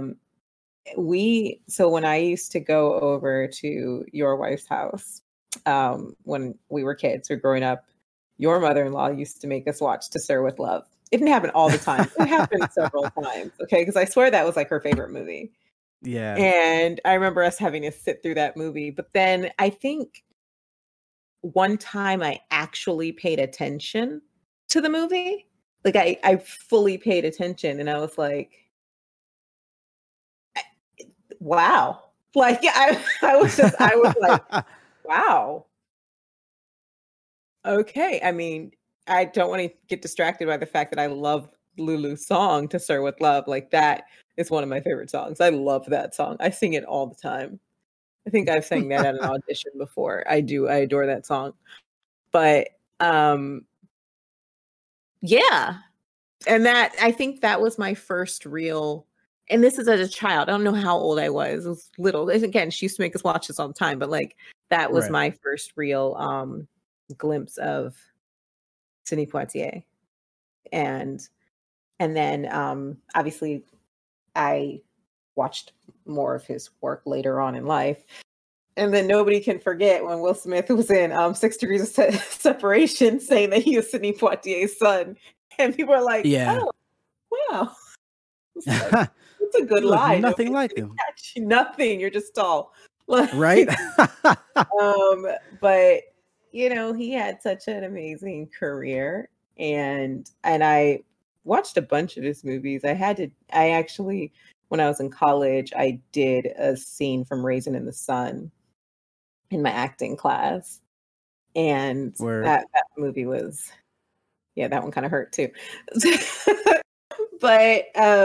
when I used to go over to your wife's house when we were kids or growing up, your mother-in-law used to make us watch To Sir with Love. It didn't happen all the time. It happened several times. Okay. Because I swear that was like her favorite movie. Yeah. And I remember us having to sit through that movie. But then I think one time I actually paid attention to the movie. Like I fully paid attention, and I was like, wow. Like I was like, wow. Okay. I mean, I don't want to get distracted by the fact that I love Lulu's song To Sir with Love. Like, that is one of my favorite songs. I love that song. I sing it all the time. I think I've sang that at an audition before. I do. I adore that song. But yeah. And I think that was my first real, and this is as a child. I don't know how old I was. I was little. Again, she used to make us watch this all the time, but like that was my first real glimpse of Sidney Poitier. And then obviously I watched more of his work later on in life. And then nobody can forget when Will Smith was in 6 Degrees of Separation, saying that he was Sidney Poitier's son. And people are like, oh, wow. It's a good line. Nothing like him. Nothing. You're just tall. Right? But he had such an amazing career, and I watched a bunch of his movies. I actually, when I was in college, I did a scene from Raisin in the Sun in my acting class, and Word. that movie was, yeah, that one kind of hurt too. But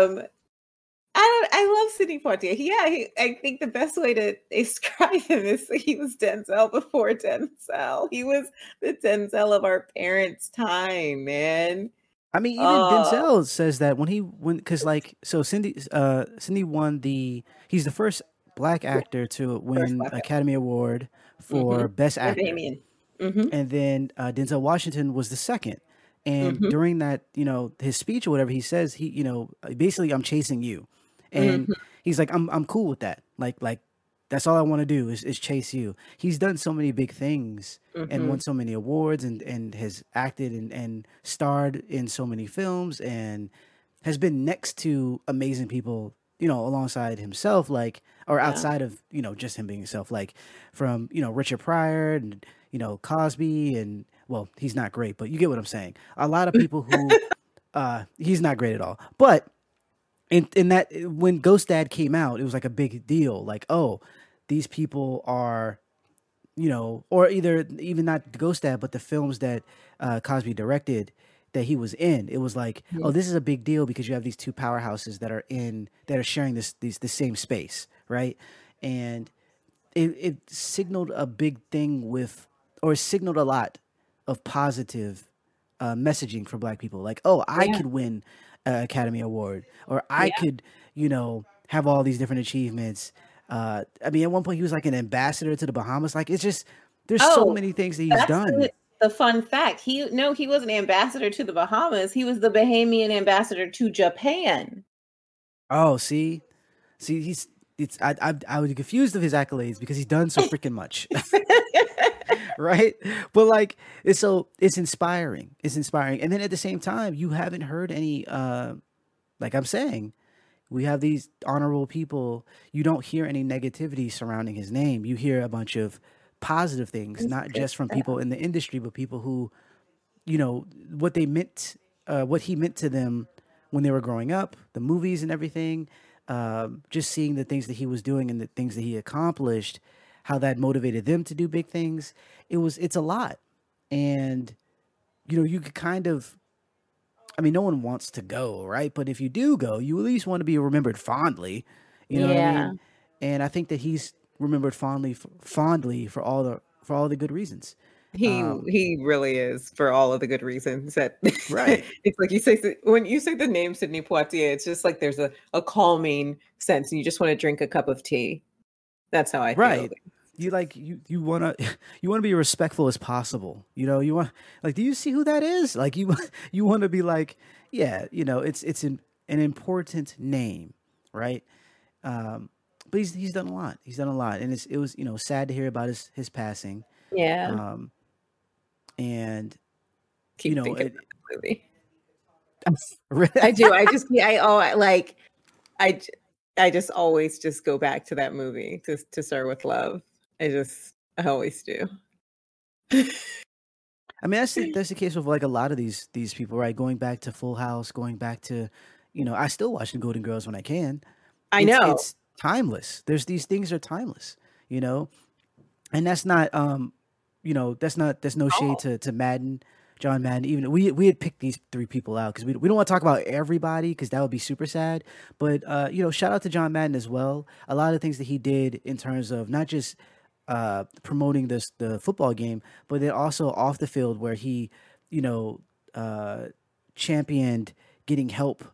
I love Sidney Poitier. I think the best way to describe him is that he was Denzel before Denzel. He was the Denzel of our parents' time, man. I mean, even Denzel says that because Cindy won he's the first black actor to win Academy Award for Best Actor. Damien. And then Denzel Washington was the second. And during that, his speech or whatever, he says, basically, I'm chasing you. And he's like, I'm cool with that. Like that's all I want to do is chase you. He's done so many big things and won so many awards and has acted and starred in so many films and has been next to amazing people, alongside himself, or outside of, just him being himself, like from, Richard Pryor and, Cosby and, well, he's not great, but you get what I'm saying. A lot of people who, he's not great at all. But in that, when Ghost Dad came out, it was like a big deal. Like, oh, these people are, or either even not Ghost Dad, but the films that Cosby directed that he was in. It was like, oh, this is a big deal because you have these two powerhouses that are sharing the same space, right? And it signaled a big thing signaled a lot of positive messaging for Black people. Like, oh, I could win an Academy Award, or I could, have all these different achievements. I mean, at one point he was like an ambassador to the Bahamas. Like, it's just, there's so many things that he's done. The fun fact, he was an ambassador to the Bahamas. He was the Bahamian ambassador to Japan. Oh, see, I was confused of his accolades because he's done so freaking much. Right? But like, it's inspiring. It's inspiring. And then at the same time, you haven't heard any, like I'm saying, we have these honorable people. You don't hear any negativity surrounding his name. You hear a bunch of positive things, not just from people in the industry, but people who, what he meant to them when they were growing up, the movies and everything, just seeing the things that he was doing and the things that he accomplished, how that motivated them to do big things. It's a lot. And, you could kind of, I mean, no one wants to go, right? But if you do go, you at least want to be remembered fondly, what I mean? And I think that he's remembered fondly for all the good reasons. He really is, for all of the good reasons. That right. It's like when you say the name Sidney Poitier, it's just like there's a calming sense, and you just want to drink a cup of tea. That's how I feel. Right. You want to be respectful as possible. You want, like, do you see who that is? Like, you want to be like, yeah, it's an important name, right? But he's done a lot. He's done a lot, and it was sad to hear about his passing. Yeah. And keep thinking about the movie. Really? I do. I just always just go back to that movie, to Sir with Love. I always do. I mean, that's the case with like a lot of these people, right? Going back to Full House, going back to, I still watch the Golden Girls when I can. I know it's timeless. These things are timeless, and that's not, there's no shade to Madden, John Madden. Even we had picked these three people out because we don't want to talk about everybody because that would be super sad. But shout out to John Madden as well. A lot of things that he did in terms of not just promoting the football game, but then also off the field where he, championed getting help,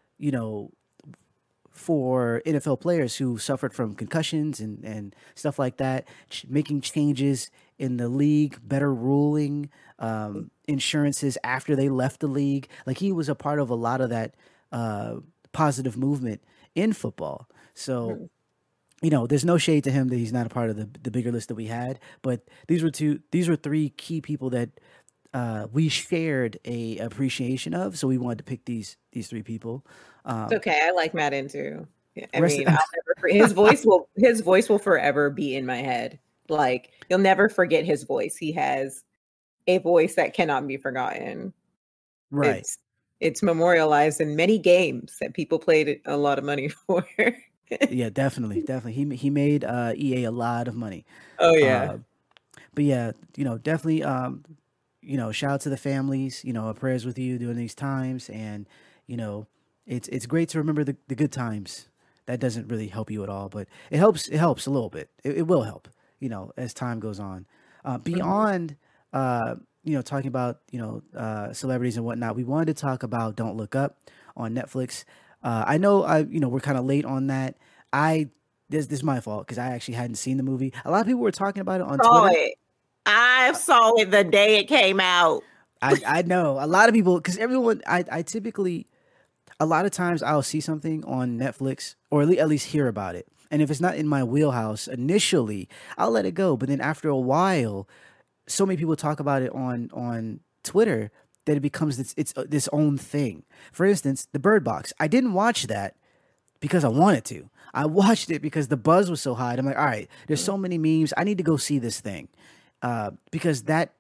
for NFL players who suffered from concussions and stuff like that, making changes in the league, better ruling, insurances after they left the league. Like, he was a part of a lot of that positive movement in football. So, there's no shade to him that he's not a part of the bigger list that we had. But these were three key people that we shared a appreciation of. So we wanted to pick these three people. It's okay. I like Madden too. I mean, I'll never his voice will forever be in my head. Like, you'll never forget his voice. He has a voice that cannot be forgotten. Right. It's memorialized in many games that people paid a lot of money for. Yeah, definitely. He made EA a lot of money. Oh yeah. Uh, but yeah, definitely shout out to the families, prayers with you during these times, and you know, it's great to remember the good times. That doesn't really help you at all, but it helps a little bit. It will help, as time goes on. Mhm. Beyond talking about celebrities and whatnot, we wanted to talk about Don't Look Up on Netflix. I know we're kind of late on that. I this is my fault because I actually hadn't seen the movie. A lot of people were talking about it on Saw Twitter. it. I saw it the day it came out. I know a lot of people because everyone I typically a lot of times I'll see something on Netflix or at least hear about it. And if it's not in my wheelhouse initially, I'll let it go. But then after a while, so many people talk about it on Twitter that it becomes this own thing. For instance, the Bird Box. I didn't watch that because I wanted to. I watched it because the buzz was so high. I'm like, all right, there's so many memes. I need to go see this thing because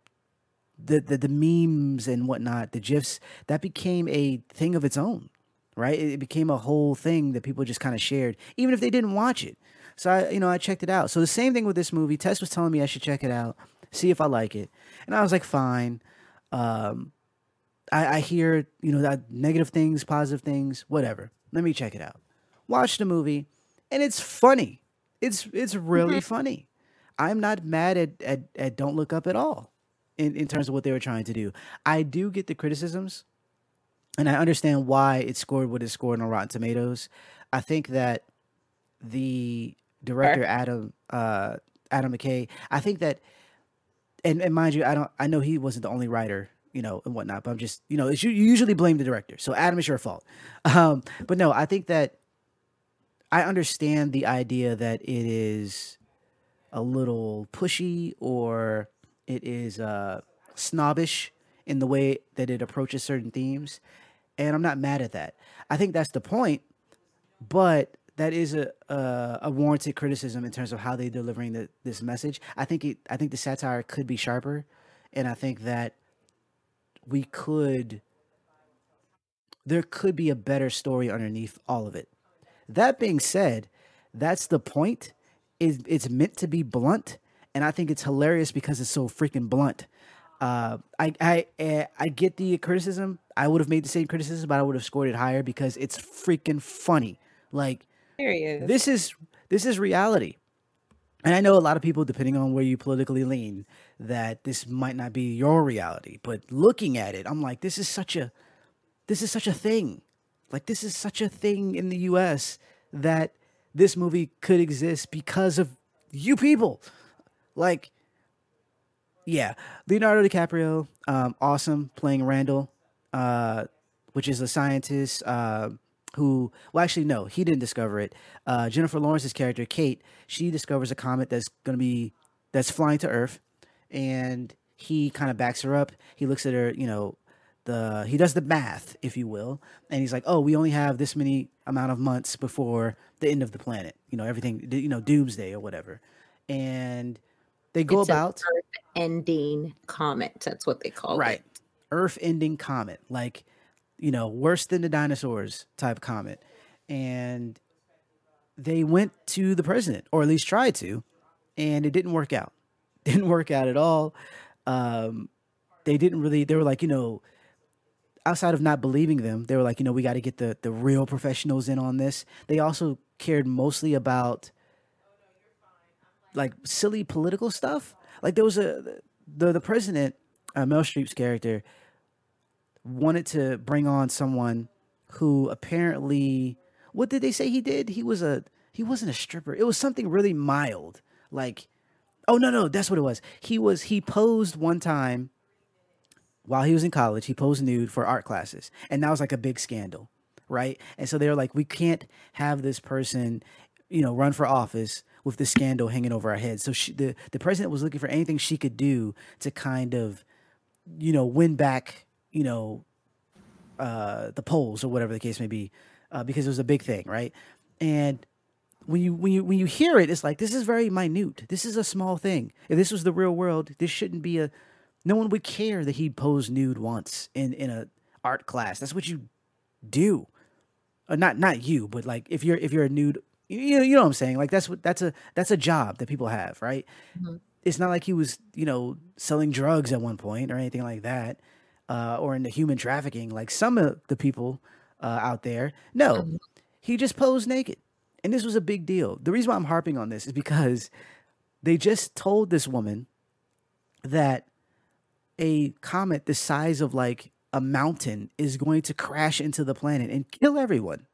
the memes and whatnot, the gifs, that became a thing of its own, right? It became a whole thing that people just kind of shared, even if they didn't watch it. So I checked it out. So the same thing with this movie. Tess was telling me I should check it out, see if I like it, and I was like, fine. Um, I hear that negative things, positive things, whatever. Let me check it out. Watch the movie, and it's funny. It's really Mhm. funny. I'm not mad at Don't Look Up at all in terms of what they were trying to do. I do get the criticisms, and I understand why it scored what it scored on Rotten Tomatoes. I think that the director Fair. Adam McKay, I think that, and mind you, I know he wasn't the only writer, and whatnot, but I'm just, you usually blame the director, so Adam, it's your fault. But no, I think that I understand the idea that it is a little pushy or it is snobbish in the way that it approaches certain themes, and I'm not mad at that. I think that's the point, but that is a warranted criticism in terms of how they're delivering this message. I think the satire could be sharper, and I think that we could there could be a better story underneath all of it. That being said, that's the point. It's meant to be blunt, and I think it's hilarious because it's so freaking blunt. I get the criticism. I would have made the same criticism, but I would have scored it higher because it's freaking funny. Like There he is. this is reality. And I know a lot of people, depending on where you politically lean, that this might not be your reality. But looking at it, I'm like, this is such a thing. Like this is such a thing in the US that this movie could exist because of you people. Like, yeah. Leonardo DiCaprio, awesome playing Randall, uh, which is a scientist who, well, actually, no, he didn't discover it. Jennifer Lawrence's character, Kate, she discovers a comet that's flying to Earth, and he kind of backs her up. He looks at her, he does the math, if you will, and he's like, "Oh, we only have this many amount of months before the end of the planet. Everything, doomsday or whatever." And they go It's an about Earth-ending comet. That's what they call right, it. Earth-ending comet, like worse than the dinosaurs type comet, and they went to the president, or at least tried to, and it didn't work out. Didn't work out at all. Um, they didn't really. They were like, outside of not believing them, they were like, we got to get the real professionals in on this. They also cared mostly about like silly political stuff. Like there was the president, Mel Streep's character, wanted to bring on someone who apparently, what did they say he did? He wasn't a stripper. It was something really mild. Like, oh no, that's what it was. He posed one time while he was in college. He posed nude for art classes, and that was like a big scandal, right? And so they were like, we can't have this person, run for office with this scandal hanging over our heads. So the president was looking for anything she could do to kind of, win back, the polls or whatever the case may be, because it was a big thing, right? And when you hear it, it's like this is very minute. This is a small thing. If this was the real world, this shouldn't be No one would care that he posed nude once in a art class. That's what you do. Not you, but like if you're a nude, you know what I'm saying? Like that's a job that people have, right? Mhm. It's not like he was, selling drugs at one point or anything like that, or into human trafficking like some of the people out there. No, Mhm. he just posed naked, and this was a big deal. The reason why I'm harping on this is because they just told this woman that a comet the size of like a mountain is going to crash into the planet and kill everyone.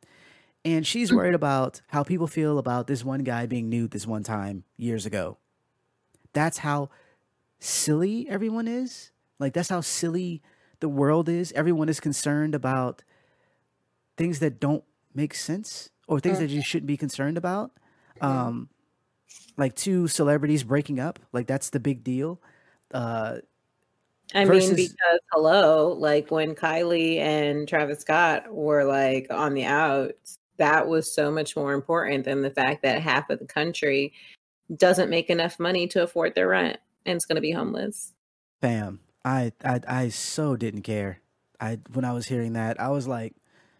And she's worried about how people feel about this one guy being nude this one time years ago. That's how silly everyone is. Like, that's how silly the world is. Everyone is concerned about things that don't make sense or things that you shouldn't be concerned about. Mhm. Like two celebrities breaking up, like that's the big deal. Uh, I mean, versus because hello, like when Kylie and Travis Scott were like on the outs, that was so much more important than the fact that half of the country doesn't make enough money to afford their rent and it's going to be homeless. Bam. I so didn't care. I when I was hearing that, I was like,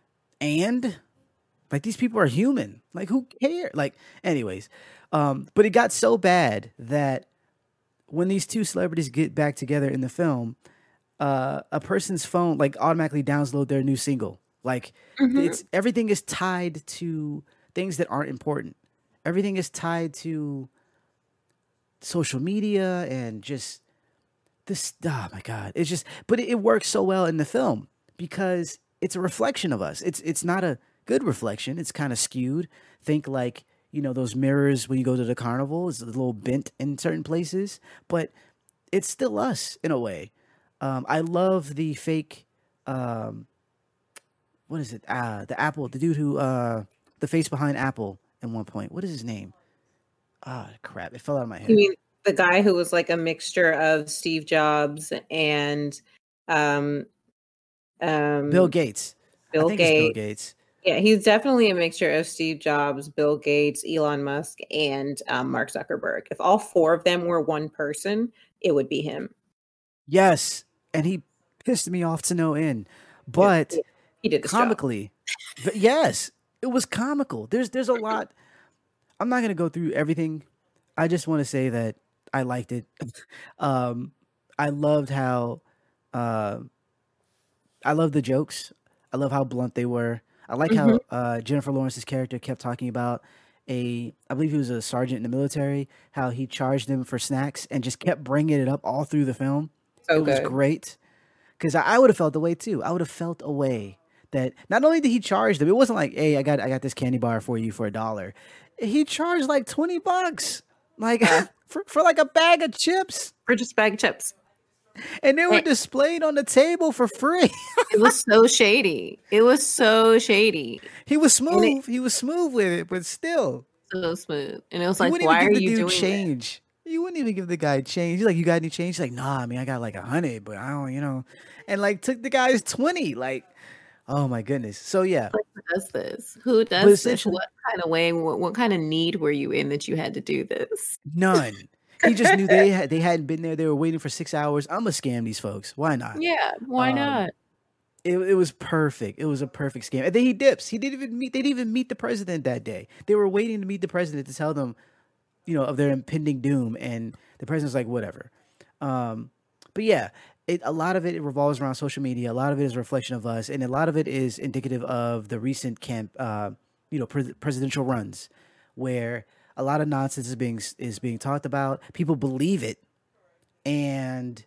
and like these people are human. Like who cares? Like anyways, but it got so bad that when these two celebrities get back together in the film, a person's phone like automatically download their new single. Like Mhm. it's everything is tied to things that aren't important. Everything is tied to social media and just this. Oh my god! It's just, but it works so well in the film because it's a reflection of us. It's not a good reflection. It's kind of skewed. Think like those mirrors when you go to the carnival. It's a little bent in certain places, but it's still us in a way. I love the fake. Um, what is it? The Apple, the dude who, the face behind Apple. At one point, what is his name? Ah, crap! It fell out of my You head. mean the guy who was like a mixture of Steve Jobs and um Bill um Gates. I Bill think it's Bill Gates? Gates. Yeah, he's definitely a mixture of Steve Jobs, Bill Gates, Elon Musk, and Mark Zuckerberg. If all four of them were one person, it would be him. Yes, and he pissed me off to no end. Yeah, But he did his job. comically, yes, it was comical. There's a lot. I'm not gonna go through everything. I just want to say that I liked it. um, I loved how uh, I love the jokes. I love how blunt they were. I like Mhm. how Jennifer Lawrence's character kept talking about I believe he was a sergeant in the military, how he charged him for snacks and just kept bringing it up all through the film. It So was good. great because I would have felt the way too. I would have felt a way that not only did he charge them, it wasn't like, hey, I got this candy bar for you for $1. He charged like $20, like Yeah, for like a bag of chips, for just a bag of chips. and they were Eh, displayed on the table for free. It was so shady. It was so shady. He was and it, smooth. He was smooth with it, but still, So smooth. And it was he like, wouldn't even why are give the you dude doing this? change. You wouldn't even give the guy change. He's like, "You got any change?" He's like, "Nah, I mean, I got like 100, but I don't, and like took the guy's 20. Like, oh my goodness. So yeah, Like, who does this? Who but does this? essentially What kind of way? What kind of need were you in that you had to do this? none. He just knew they hadn't been there. They were waiting for 6 hours. I'm gonna scam these folks. Why not? Yeah, why Um, not? it was perfect. It was a perfect scam. And then he dips. He didn't even meet. They didn't even meet the president that day. They were waiting to meet the president to tell them, of their impending doom. And the president's like, whatever. Um, but yeah, a lot of it revolves around social media. A lot of it is a reflection of us, and a lot of it is indicative of the recent presidential runs, where a lot of nonsense is being talked about. People believe it, and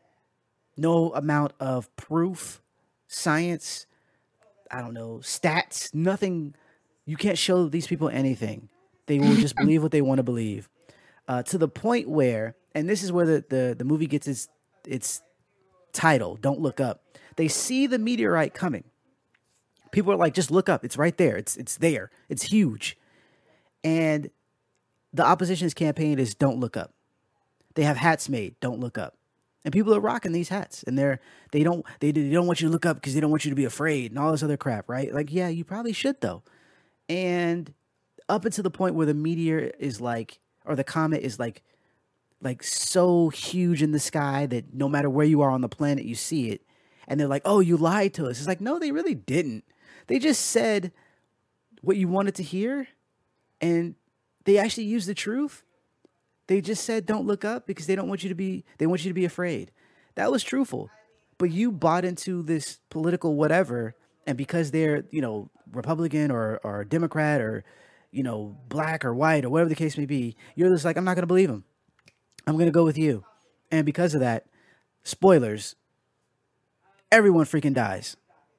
no amount of proof, science, I don't know, stats, nothing. You can't show these people anything. They will just believe what they want to believe. To the point where, and this is where the movie gets its title, Don't Look Up. They see the meteorite coming. People are like, just look up. It's right there. It's there. It's huge. And the opposition's campaign is Don't Look Up. They have hats made, Don't Look Up. And people are rocking these hats, and they don't want you to look up because they don't want you to be afraid and all this other crap, right? Like, yeah, you probably should though. And up until the point where the meteor is like, or the comet is like like so huge in the sky that no matter where you are on the planet, you see it. And they're like, "Oh, you lied to us." It's like, no, they really didn't. They just said what you wanted to hear, and they actually used the truth. They just said, "Don't look up," because they don't want you to be. They want you to be afraid. That was truthful, but you bought into this political whatever, and because they're Republican or Democrat or black or white or whatever the case may be, you're just like, I'm not going to believe them. I'm going to go with you. And because of that, spoilers, everyone freaking dies.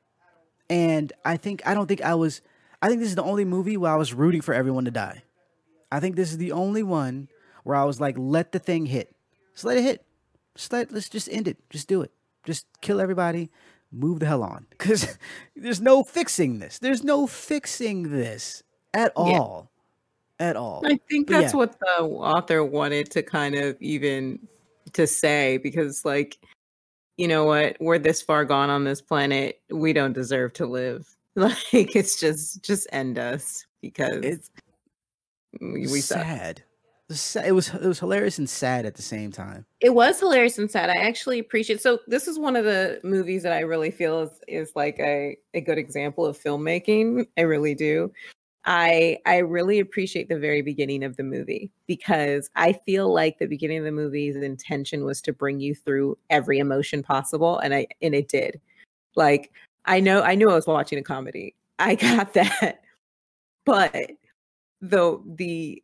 And I think this is the only movie where I was rooting for everyone to die. I think this is the only one where I was like, let the thing hit. Just let it hit. Let's just end it. Just do it. Just kill everybody. Move the hell on. Because there's no fixing this. There's no fixing this at all. At all. I think that's what the author wanted to kind of even to say, because like, you know what, we're this far gone on this planet. We don't deserve to live. Like, it's just end us, because we sad. It was hilarious and sad at the same time. It was hilarious and sad. I actually appreciate. So this is one of the movies that I really feel is like a good example of filmmaking. I really do. I really appreciate the very beginning of the movie, because I feel like the beginning of the movie's intention was to bring you through every emotion possible, and it did. Like, I knew I was watching a comedy. I got that. But the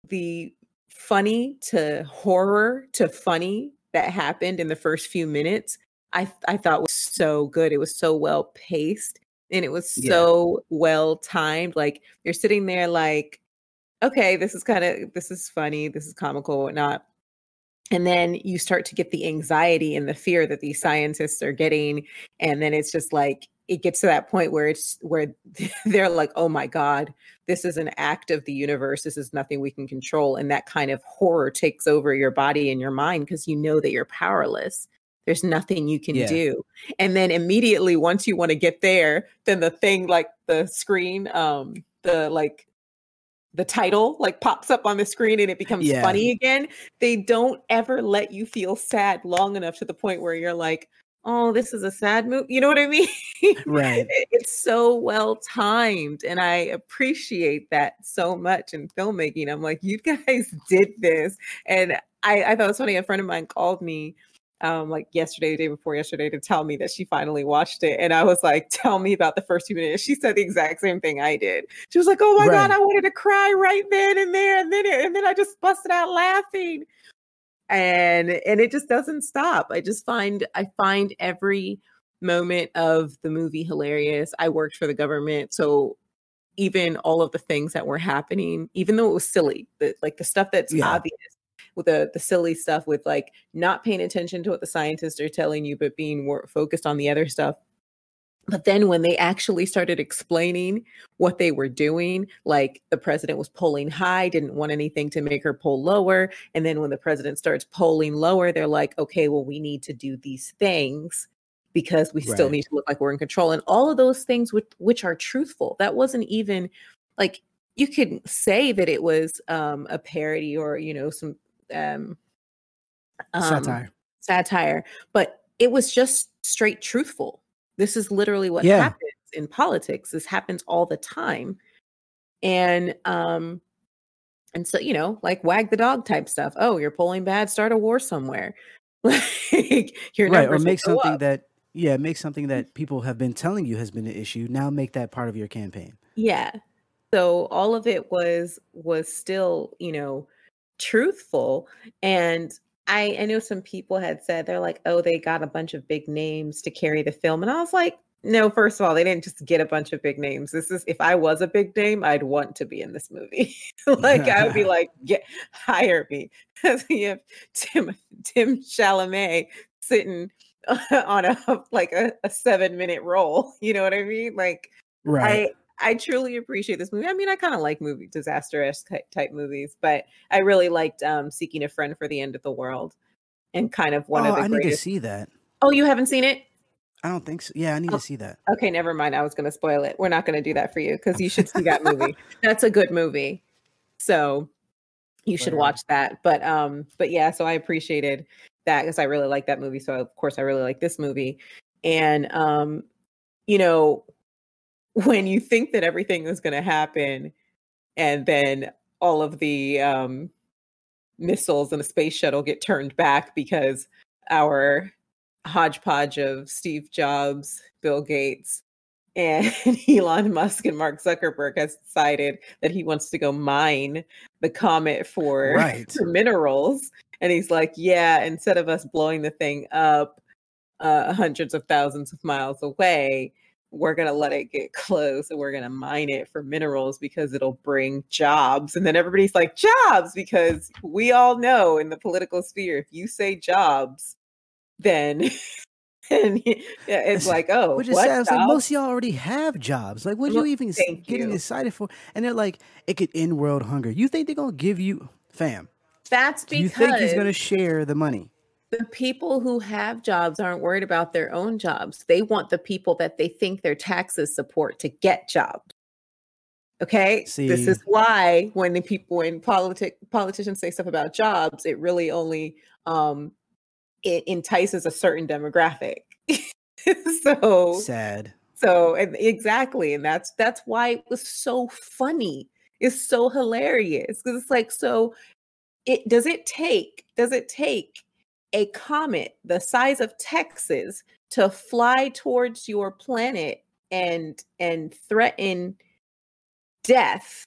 funny to horror to funny that happened in the first few minutes, I thought was so good. It was so well paced. And it was so well timed. Like, you're sitting there like, okay, this is funny, this is comical, whatnot. And then you start to get the anxiety and the fear that these scientists are getting. And then it's just like, it gets to that point where they're like, oh my God, this is an act of the universe. This is nothing we can control. And that kind of horror takes over your body and your mind, because you know that you're powerless. There's nothing you can do. And then immediately, once you want to get there, then the thing, like the screen, the title like pops up on the screen and it becomes funny again. They don't ever let you feel sad long enough to the point where you're like, oh, this is a sad movie. You know what I mean? Right. It's so well timed. And I appreciate that so much in filmmaking. I'm like, you guys did this. And I thought it was funny. A friend of mine called me like yesterday, the day before yesterday, to tell me that she finally watched it. And I was like, tell me about the first few minutes. She said the exact same thing I did. She was like, oh my God, I wanted to cry right then and there. And then I just busted out laughing. And it just doesn't stop. I find every moment of the movie hilarious. I worked for the government, so even all of the things that were happening, even though it was silly, the stuff that's obvious, with the silly stuff, with like not paying attention to what the scientists are telling you, but being more focused on the other stuff. But then when they actually started explaining what they were doing, like the president was polling high, didn't want anything to make her poll lower. And then when the president starts polling lower, they're like, okay, well, we need to do these things because we still need to look like we're in control. And all of those things which are truthful. That wasn't even like, you could say that it was a parody or, some satire, but it was just straight truthful. This is literally what happens in politics. This happens all the time. And so, like wag the dog type stuff. Oh, you're polling bad, start a war somewhere. Like your numbers or make something make something that people have been telling you has been an issue. Now make that part of your campaign. Yeah. So all of it was still, truthful. And I know some people had said, they're like, oh, they got a bunch of big names to carry the film. And I was like, no, first of all, they didn't just get a bunch of big names. If I was a big name, I'd want to be in this movie. Like, I would be like, hire me. You have Tim Chalamet sitting on a 7-minute role. You know what I mean? Like, I truly appreciate this movie. I mean, I kind of like disaster-esque type movies, but I really liked Seeking a Friend for the End of the World, and kind of one of the greatest. I need to see that. Oh, you haven't seen it? I don't think so. Yeah, I need to see that. Okay, never mind. I was going to spoil it. We're not going to do that for you, because you should see that movie. That's a good movie. So, You should Word. watch that. But yeah, so I appreciated that because I really like that movie. So of course I really like this movie. And you know, when you think that everything is going to happen, and then all of the missiles and the space shuttle get turned back because our hodgepodge of Steve Jobs, Bill Gates, and Elon Musk and Mark Zuckerberg has decided that he wants to go mine the comet for, Right. for minerals. And he's like, yeah, instead of us blowing the thing up hundreds of thousands of miles away, we're going to let it get close and we're going to mine it for minerals because it'll bring jobs. And then everybody's like, jobs, because we all know in the political sphere, if you say jobs, then and it's like, oh, Which is what sad. It's like most jobs? of y'all already have jobs. Like, what are you even Thank getting you. excited for? And they're like, it could end world hunger. You think they're gonna give you, fam? That's Do you think he's gonna because share the money? the people who have jobs aren't worried about their own jobs. They want the people that they think their taxes support to get jobs. Okay, this See, is why when politicians say stuff about jobs, it really only it entices a certain demographic. so sad. and exactly, and that's why it was so funny. It's so hilarious because it's like, so it does it take a comet the size of Texas to fly towards your planet and threaten death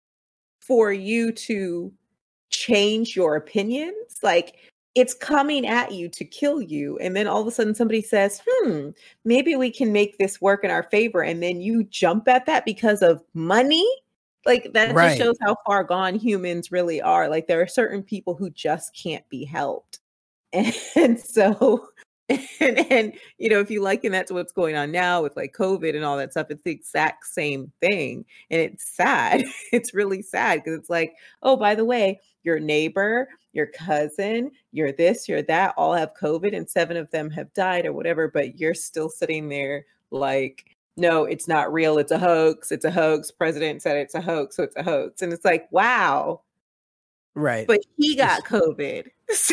for you to change your opinions? Like, it's coming at you to kill you, and then all of a sudden somebody says, maybe we can make this work in our favor, and then you jump at that because of money. Like, that just Right. shows how far gone humans really are. Like, there are certain people who just can't be helped. And so and if you liken that to what's going on now with like COVID and all that stuff, it's the exact same thing. And it's sad. It's really sad because it's like, oh, by the way, your neighbor, your cousin, you're this, you're that, all have COVID and 7 of them have died or whatever, but you're still sitting there like, no, it's not real. It's a hoax. It's a hoax. President said it's a hoax. So it's a hoax. And it's like, wow, Right. but he got It's, COVID.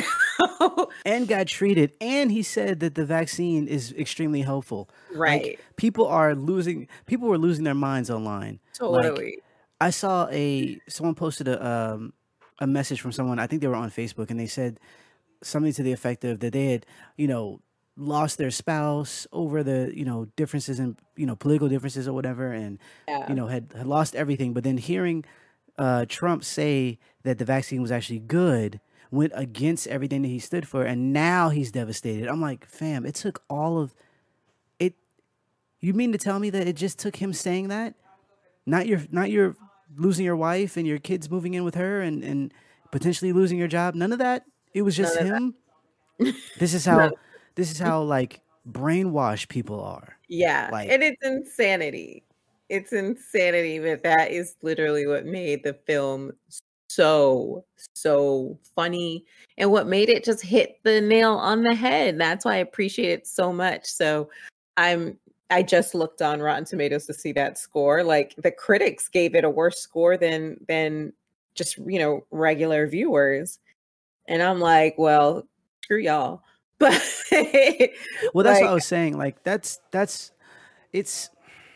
So, and got treated, and he said that the vaccine is extremely helpful. Like right. people were losing their minds online. Like Totally. I saw someone posted a message from someone, I think they were on Facebook, and they said something to the effect of that they had, you know, lost their spouse over the, differences in, political differences or whatever, and, Yeah. had lost everything. But then hearing Trump say that the vaccine was actually good went against everything that he stood for, and now he's devastated. I'm like, fam, it took all of it. You mean to tell me that it just took him saying that? Not your losing your wife and your kids moving in with her and potentially losing your job. None of that. It was just None of that. him. This is None. how this is how like brainwashed people are. Yeah. Like, And it's insanity. It's insanity, but that is literally what made the film so, so funny and what made it just hit the nail on the head. That's why I appreciate it so much. So I just looked on Rotten Tomatoes to see that score. Like, the critics gave it a worse score than just, regular viewers. And I'm like, well, screw y'all. But well, that's what I like, was saying. Like, that's it's.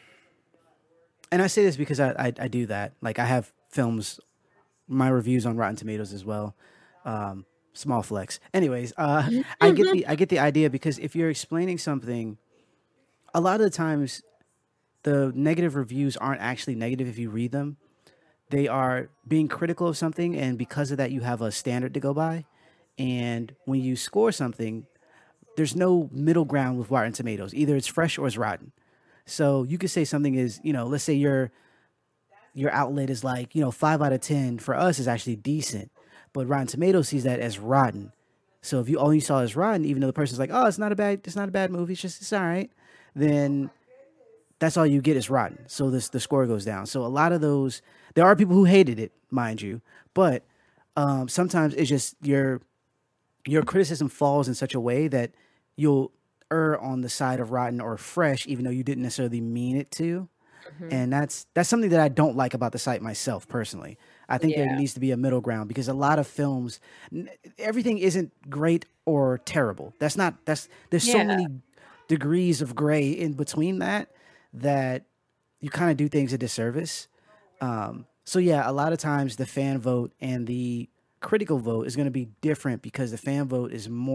And I say this because I do that. Like, I have films, my reviews on Rotten Tomatoes as well. Small flex. Anyways, I get the idea, because if you're explaining something, a lot of the times the negative reviews aren't actually negative if you read them. They are being critical of something, and because of that, you have a standard to go by. And when you score something, there's no middle ground with Rotten Tomatoes. Either it's fresh or it's rotten. So you could say something is, let's say your outlet is like, 5 out of 10 for us is actually decent, but Rotten Tomatoes sees that as rotten. So if you only saw it as rotten, even though the person's like, oh, it's not a bad movie, it's all right, then that's all you get is rotten. So the score goes down. So a lot of those, there are people who hated it, mind you, but sometimes it's just your criticism falls in such a way that you'll err on the side of rotten or fresh, even though you didn't necessarily mean it to. Mhm. And that's something that I don't like about the site myself personally. I think there Yeah. needs to be a middle ground because a lot of films, everything isn't great or terrible. That's there's so Yeah. many degrees of gray in between that you kind of do things a disservice. So yeah, a lot of times the fan vote and the critical vote is going to be different because the fan vote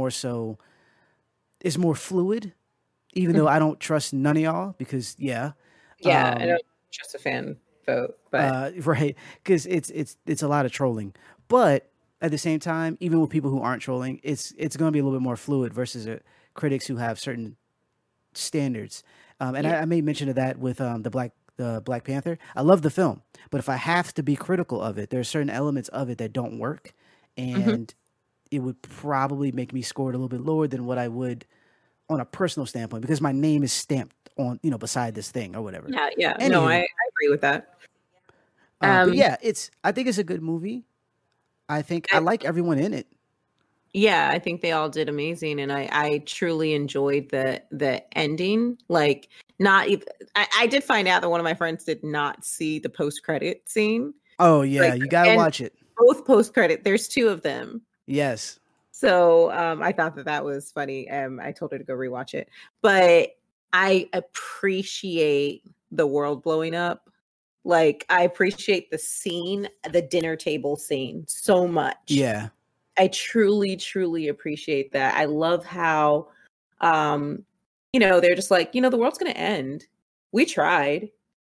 is more fluid. Even though Mhm. I don't trust none of y'all because yeah, Yeah, I don't trust a fan vote, but right, because it's a lot of trolling, but at the same time, even with people who aren't trolling, it's going to be a little bit more fluid versus critics who have certain standards. And yeah. I made mention of that with the Black Panther. I love the film, but if I have to be critical of it, there are certain elements of it that don't work, Mhm. and it would probably make me score it a little bit lower than what I would on a personal standpoint because my name is stamped on beside this thing or whatever. Yeah, yeah. No, I Anywho, agree with that. but Um, yeah, I think it's a good movie. I think I I like everyone in it. Yeah, I think they all did amazing, and I truly enjoyed the ending. Like, not even I did find out that one of my friends did not see the post-credit scene, Oh yeah, like, you gotta and watch it. both post-credit, there's 2 of them. Yes. So, I thought that that was funny. I told her to go rewatch it, but I appreciate the world blowing up. Like, I appreciate the scene, the dinner table scene so much. Yeah. I truly, truly appreciate that. I love how, um, they're just like, the world's gonna end. We tried,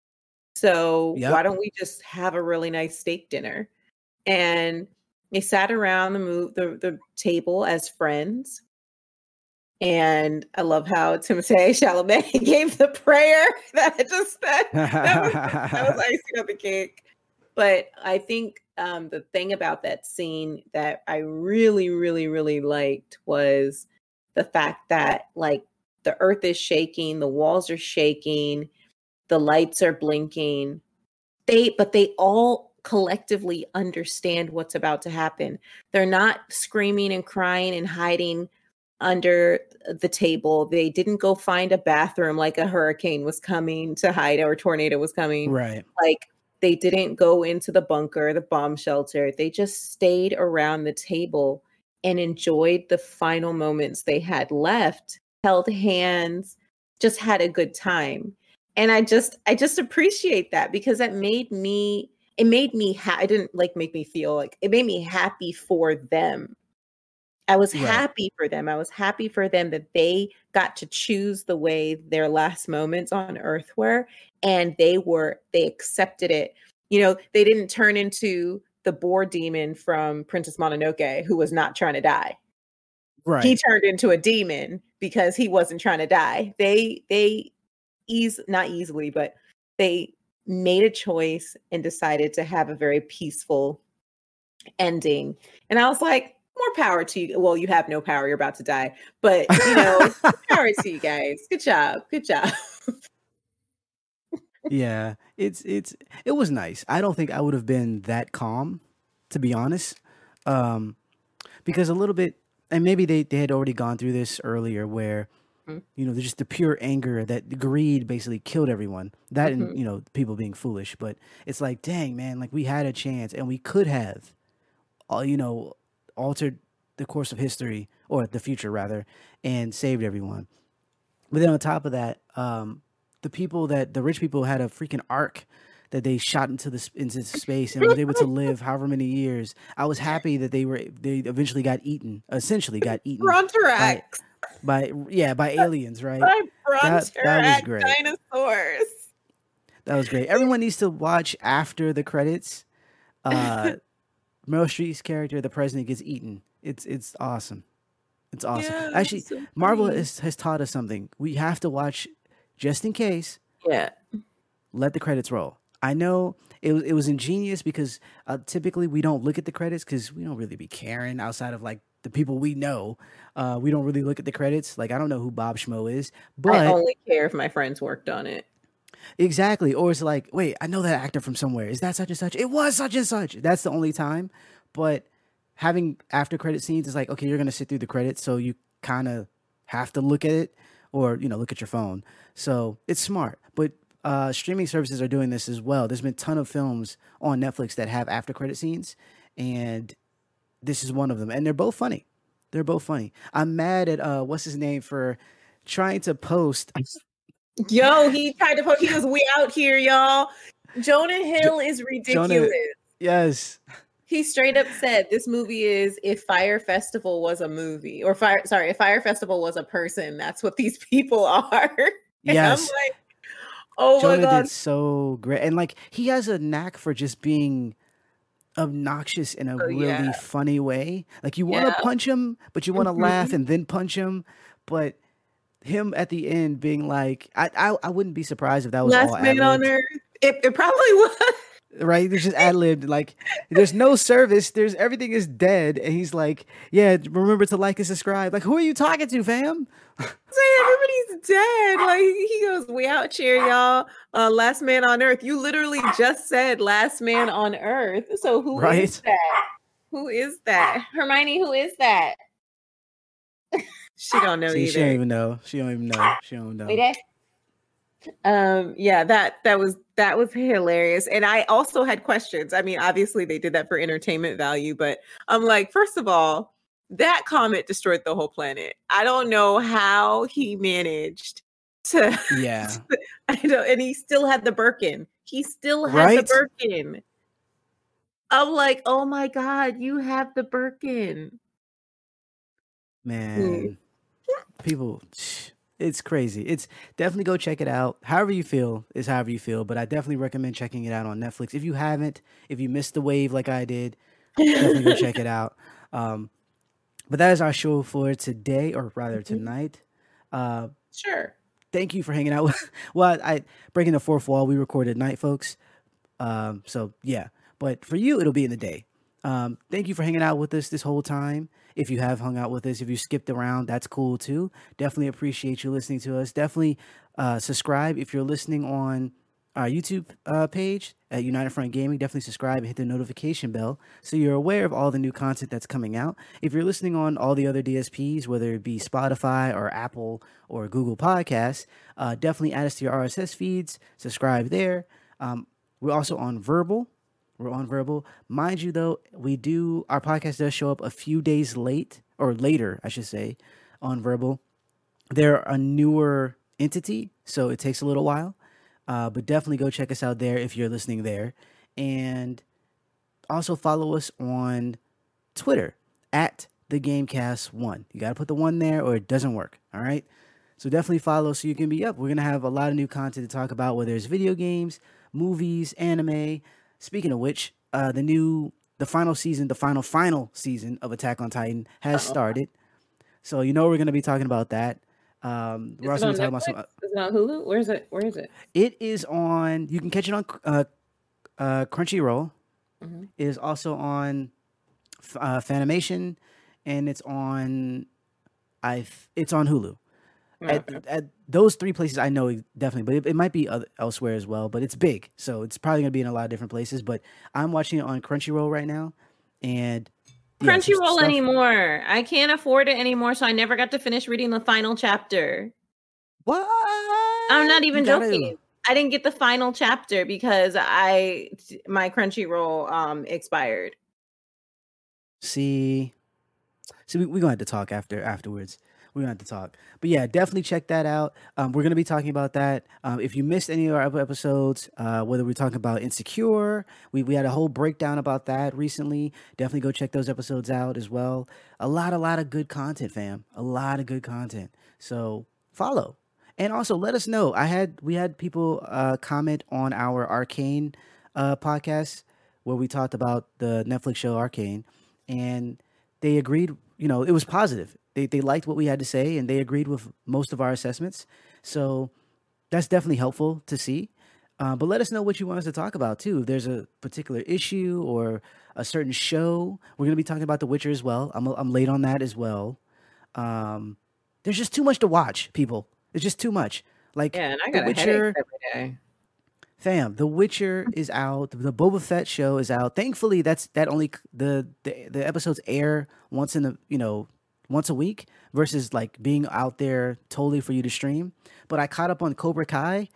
so why Yep. don't we just have a really nice steak dinner? And they sat around the table as friends. And I love how Timothée Chalamet gave the prayer that was icing on the cake. But I think the thing about that scene that I really, really, really liked was the fact that like the earth is shaking, the walls are shaking, the lights are blinking. But they all collectively understand what's about to happen. They're not screaming and crying and hiding under the table. They didn't go find a bathroom like a hurricane was coming to hide or a tornado was coming. Right. Like they didn't go into the bunker, the bomb shelter. They just stayed around the table and enjoyed the final moments they had left, held hands, just had a good time. And I just appreciate that because it didn't like make me feel like it made me happy for them. I was Right. happy for them. I was happy for them that they got to choose the way their last moments on earth were, and they accepted it. They didn't turn into the boar demon from Princess Mononoke who was not trying to die. He Right. turned into a demon because he wasn't trying to die. They not easily, but they made a choice and decided to have a very peaceful ending. And I was like, more power to you. Well, you have no power. You're about to die. But, power to you guys. Good job. Good job. Yeah. It was nice. I don't think I would have been that calm, to be honest. Um, because a little bit, and maybe they had already gone through this earlier where Mhm, there's just the pure anger that greed basically killed everyone. That and mhm. people being foolish, but it's like, dang man, like we had a chance and we could have, uh, you know, altered the course of history or the future rather, and saved everyone. But then on top of that, the rich people had a freaking ark that they shot into space and was able to live however many years. I was happy that they eventually got eaten, essentially got eaten by Brontorax. by aliens, right? By That was Brontorax great. dinosaurs. That was great. Everyone needs to watch after the credits. Uh, Meryl Streep's character, the president, gets eaten. It's awesome. It's awesome. Yeah, it Actually, was so Marvel funny. has taught us something. We have to watch just in case. Yeah. Let the credits roll. I know it was ingenious because typically we don't look at the credits because we don't really be caring outside of like the people we know. We don't really look at the credits. Like I don't know who Bob Schmo is, I but only care if my friends worked on it. exactly. Or it's like, wait, I know that actor from somewhere. Is that such and such? It was such and such. That's the only time. But having after credit scenes is like, okay, you're gonna sit through the credits, so you kind of have to look at it or look at your phone. So it's smart. But streaming services are doing this as well. There's been a ton of films on Netflix that have after credit scenes, and this is one of them. And they're both funny. They're both funny. I'm mad at what's his name for trying to post. Yo, he tried to post. He was, "We out here, y'all." Jonah Hill is ridiculous. Yes. He straight up said this movie is if Fire Festival was a movie, or if Fire Festival was a person, that's what these people are. Yes. And I'm like, oh Jonah my God. did so great. And like he has a knack for just being obnoxious in a really funny way. Like you want to punch him, but you want to laugh and then punch him. But him at the end being like, I wouldn't be surprised if that was Last all Man on Earth. It probably was. Right? It's just ad-libbed. Like there's no service. There's everything is dead. And he's like, yeah, remember to like and subscribe. Like, who are you talking to, fam? Everybody's dead. Like he goes, "We out here, y'all. Last Man on Earth." You literally just said Last Man on Earth. So who is that? Who is that? Hermione, who is that? She don't know either. She don't even know. She don't even know. She don't know. Wait, yeah, that was hilarious. And I also had questions. I mean, obviously they did that for entertainment value, but I'm like, first of all, that comet destroyed the whole planet. I don't know how he managed to. Yeah. And he still had the Birkin. He still had the Birkin. I'm like, oh my God, you have the Birkin. Man, people, it's crazy. It's definitely go check it out. However you feel is however you feel, but I definitely recommend checking it out on Netflix. If you haven't, if you missed the wave like I did, definitely go check it out. But that is our show for today, or rather tonight. Sure. Thank you for hanging out with. Well, I breaking the fourth wall. We recorded at night, folks. So yeah, but for you, it'll be in the day. Thank you for hanging out with us this whole time. If you have hung out with us, if you skipped around, that's cool too. Definitely appreciate you listening to us. Definitely subscribe if you're listening on our YouTube page at United Front Gaming. Definitely subscribe and hit the notification bell so you're aware of all the new content that's coming out. If you're listening on all the other DSPs, whether it be Spotify or Apple or Google Podcasts, definitely add us to your RSS feeds. Subscribe there. We're also on Verbal. We're on Verbal. Mind you, though, our podcast does show up a few days late, or later, I should say, on Verbal. They're a newer entity, so it takes a little while. But definitely go check us out there if you're listening there. And also follow us on Twitter at the Gamecast1. You got to put the 1 there or it doesn't work. All right. So definitely follow so you can be up. We're going to have a lot of new content to talk about, whether it's video games, movies, anime. Speaking of which, the final season of Attack on Titan has started. So you know we're going to be talking about that. We're also going to talk about some. Is it on Hulu? Where is it? It is on. You can catch it on Crunchyroll. Mm-hmm. It is also on Funimation, and it's on. It's on Hulu. At those 3 places, I know definitely, but it might be elsewhere as well. But it's big, so it's probably going to be in a lot of different places. But I'm watching it on Crunchyroll right now, and Crunchyroll anymore. I can't afford it anymore, so I never got to finish reading the final chapter. What? I'm not even joking. I didn't get the final chapter because my Crunchyroll expired. See, we're gonna have to talk afterwards. We're gonna have to talk, but yeah, definitely check that out. We're gonna be talking about that. If you missed any of our other episodes, whether we're talking about Insecure, we had a whole breakdown about that recently. Definitely go check those episodes out as well. A lot of good content, fam. A lot of good content. So follow, and also let us know. We had people comment on our Arcane podcast where we talked about the Netflix show Arcane, and they agreed. You know, it was positive. They liked what we had to say, and they agreed with most of our assessments. So that's definitely helpful to see. But let us know what you want us to talk about, too. If there's a particular issue or a certain show, we're going to be talking about The Witcher as well. I'm late on that as well. There's just too much to watch, people. It's just too much. Like, yeah, and I got a headache every day. Fam, The Witcher is out. The Boba Fett show is out. Thankfully, that only the episodes air once a week versus like being out there totally for you to stream. But I caught up on Cobra Kai.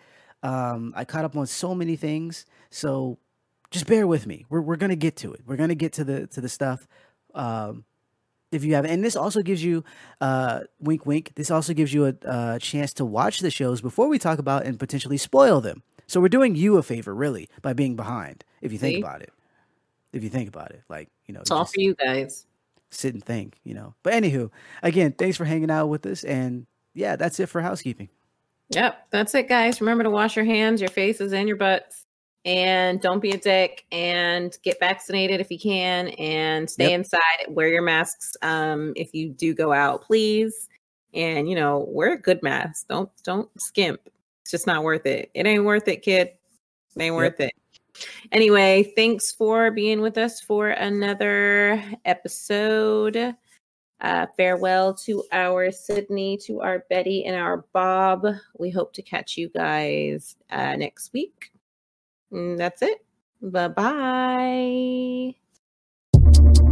I caught up on so many things. So just bear with me. We're gonna get to it. We're gonna get to the stuff. If you have, and this also gives you, wink, wink. This also gives you a chance to watch the shows before we talk about and potentially spoil them. So we're doing you a favor, really, by being behind. If you think See? about it, like It's all for you guys. sit and think, But anywho, again, thanks for hanging out with us, and yeah, that's it for housekeeping. Yep, that's it, guys. Remember to wash your hands, your faces, and your butts. And don't be a dick, and get vaccinated if you can, and stay inside. Wear your masks if you do go out, please. And wear a good mask. Don't skimp. It's just not worth it. It ain't worth it, kid. It ain't worth it. Anyway, thanks for being with us for another episode. Farewell to our Sydney, to our Betty, and our Bob. We hope to catch you guys next week. And that's it. Bye-bye.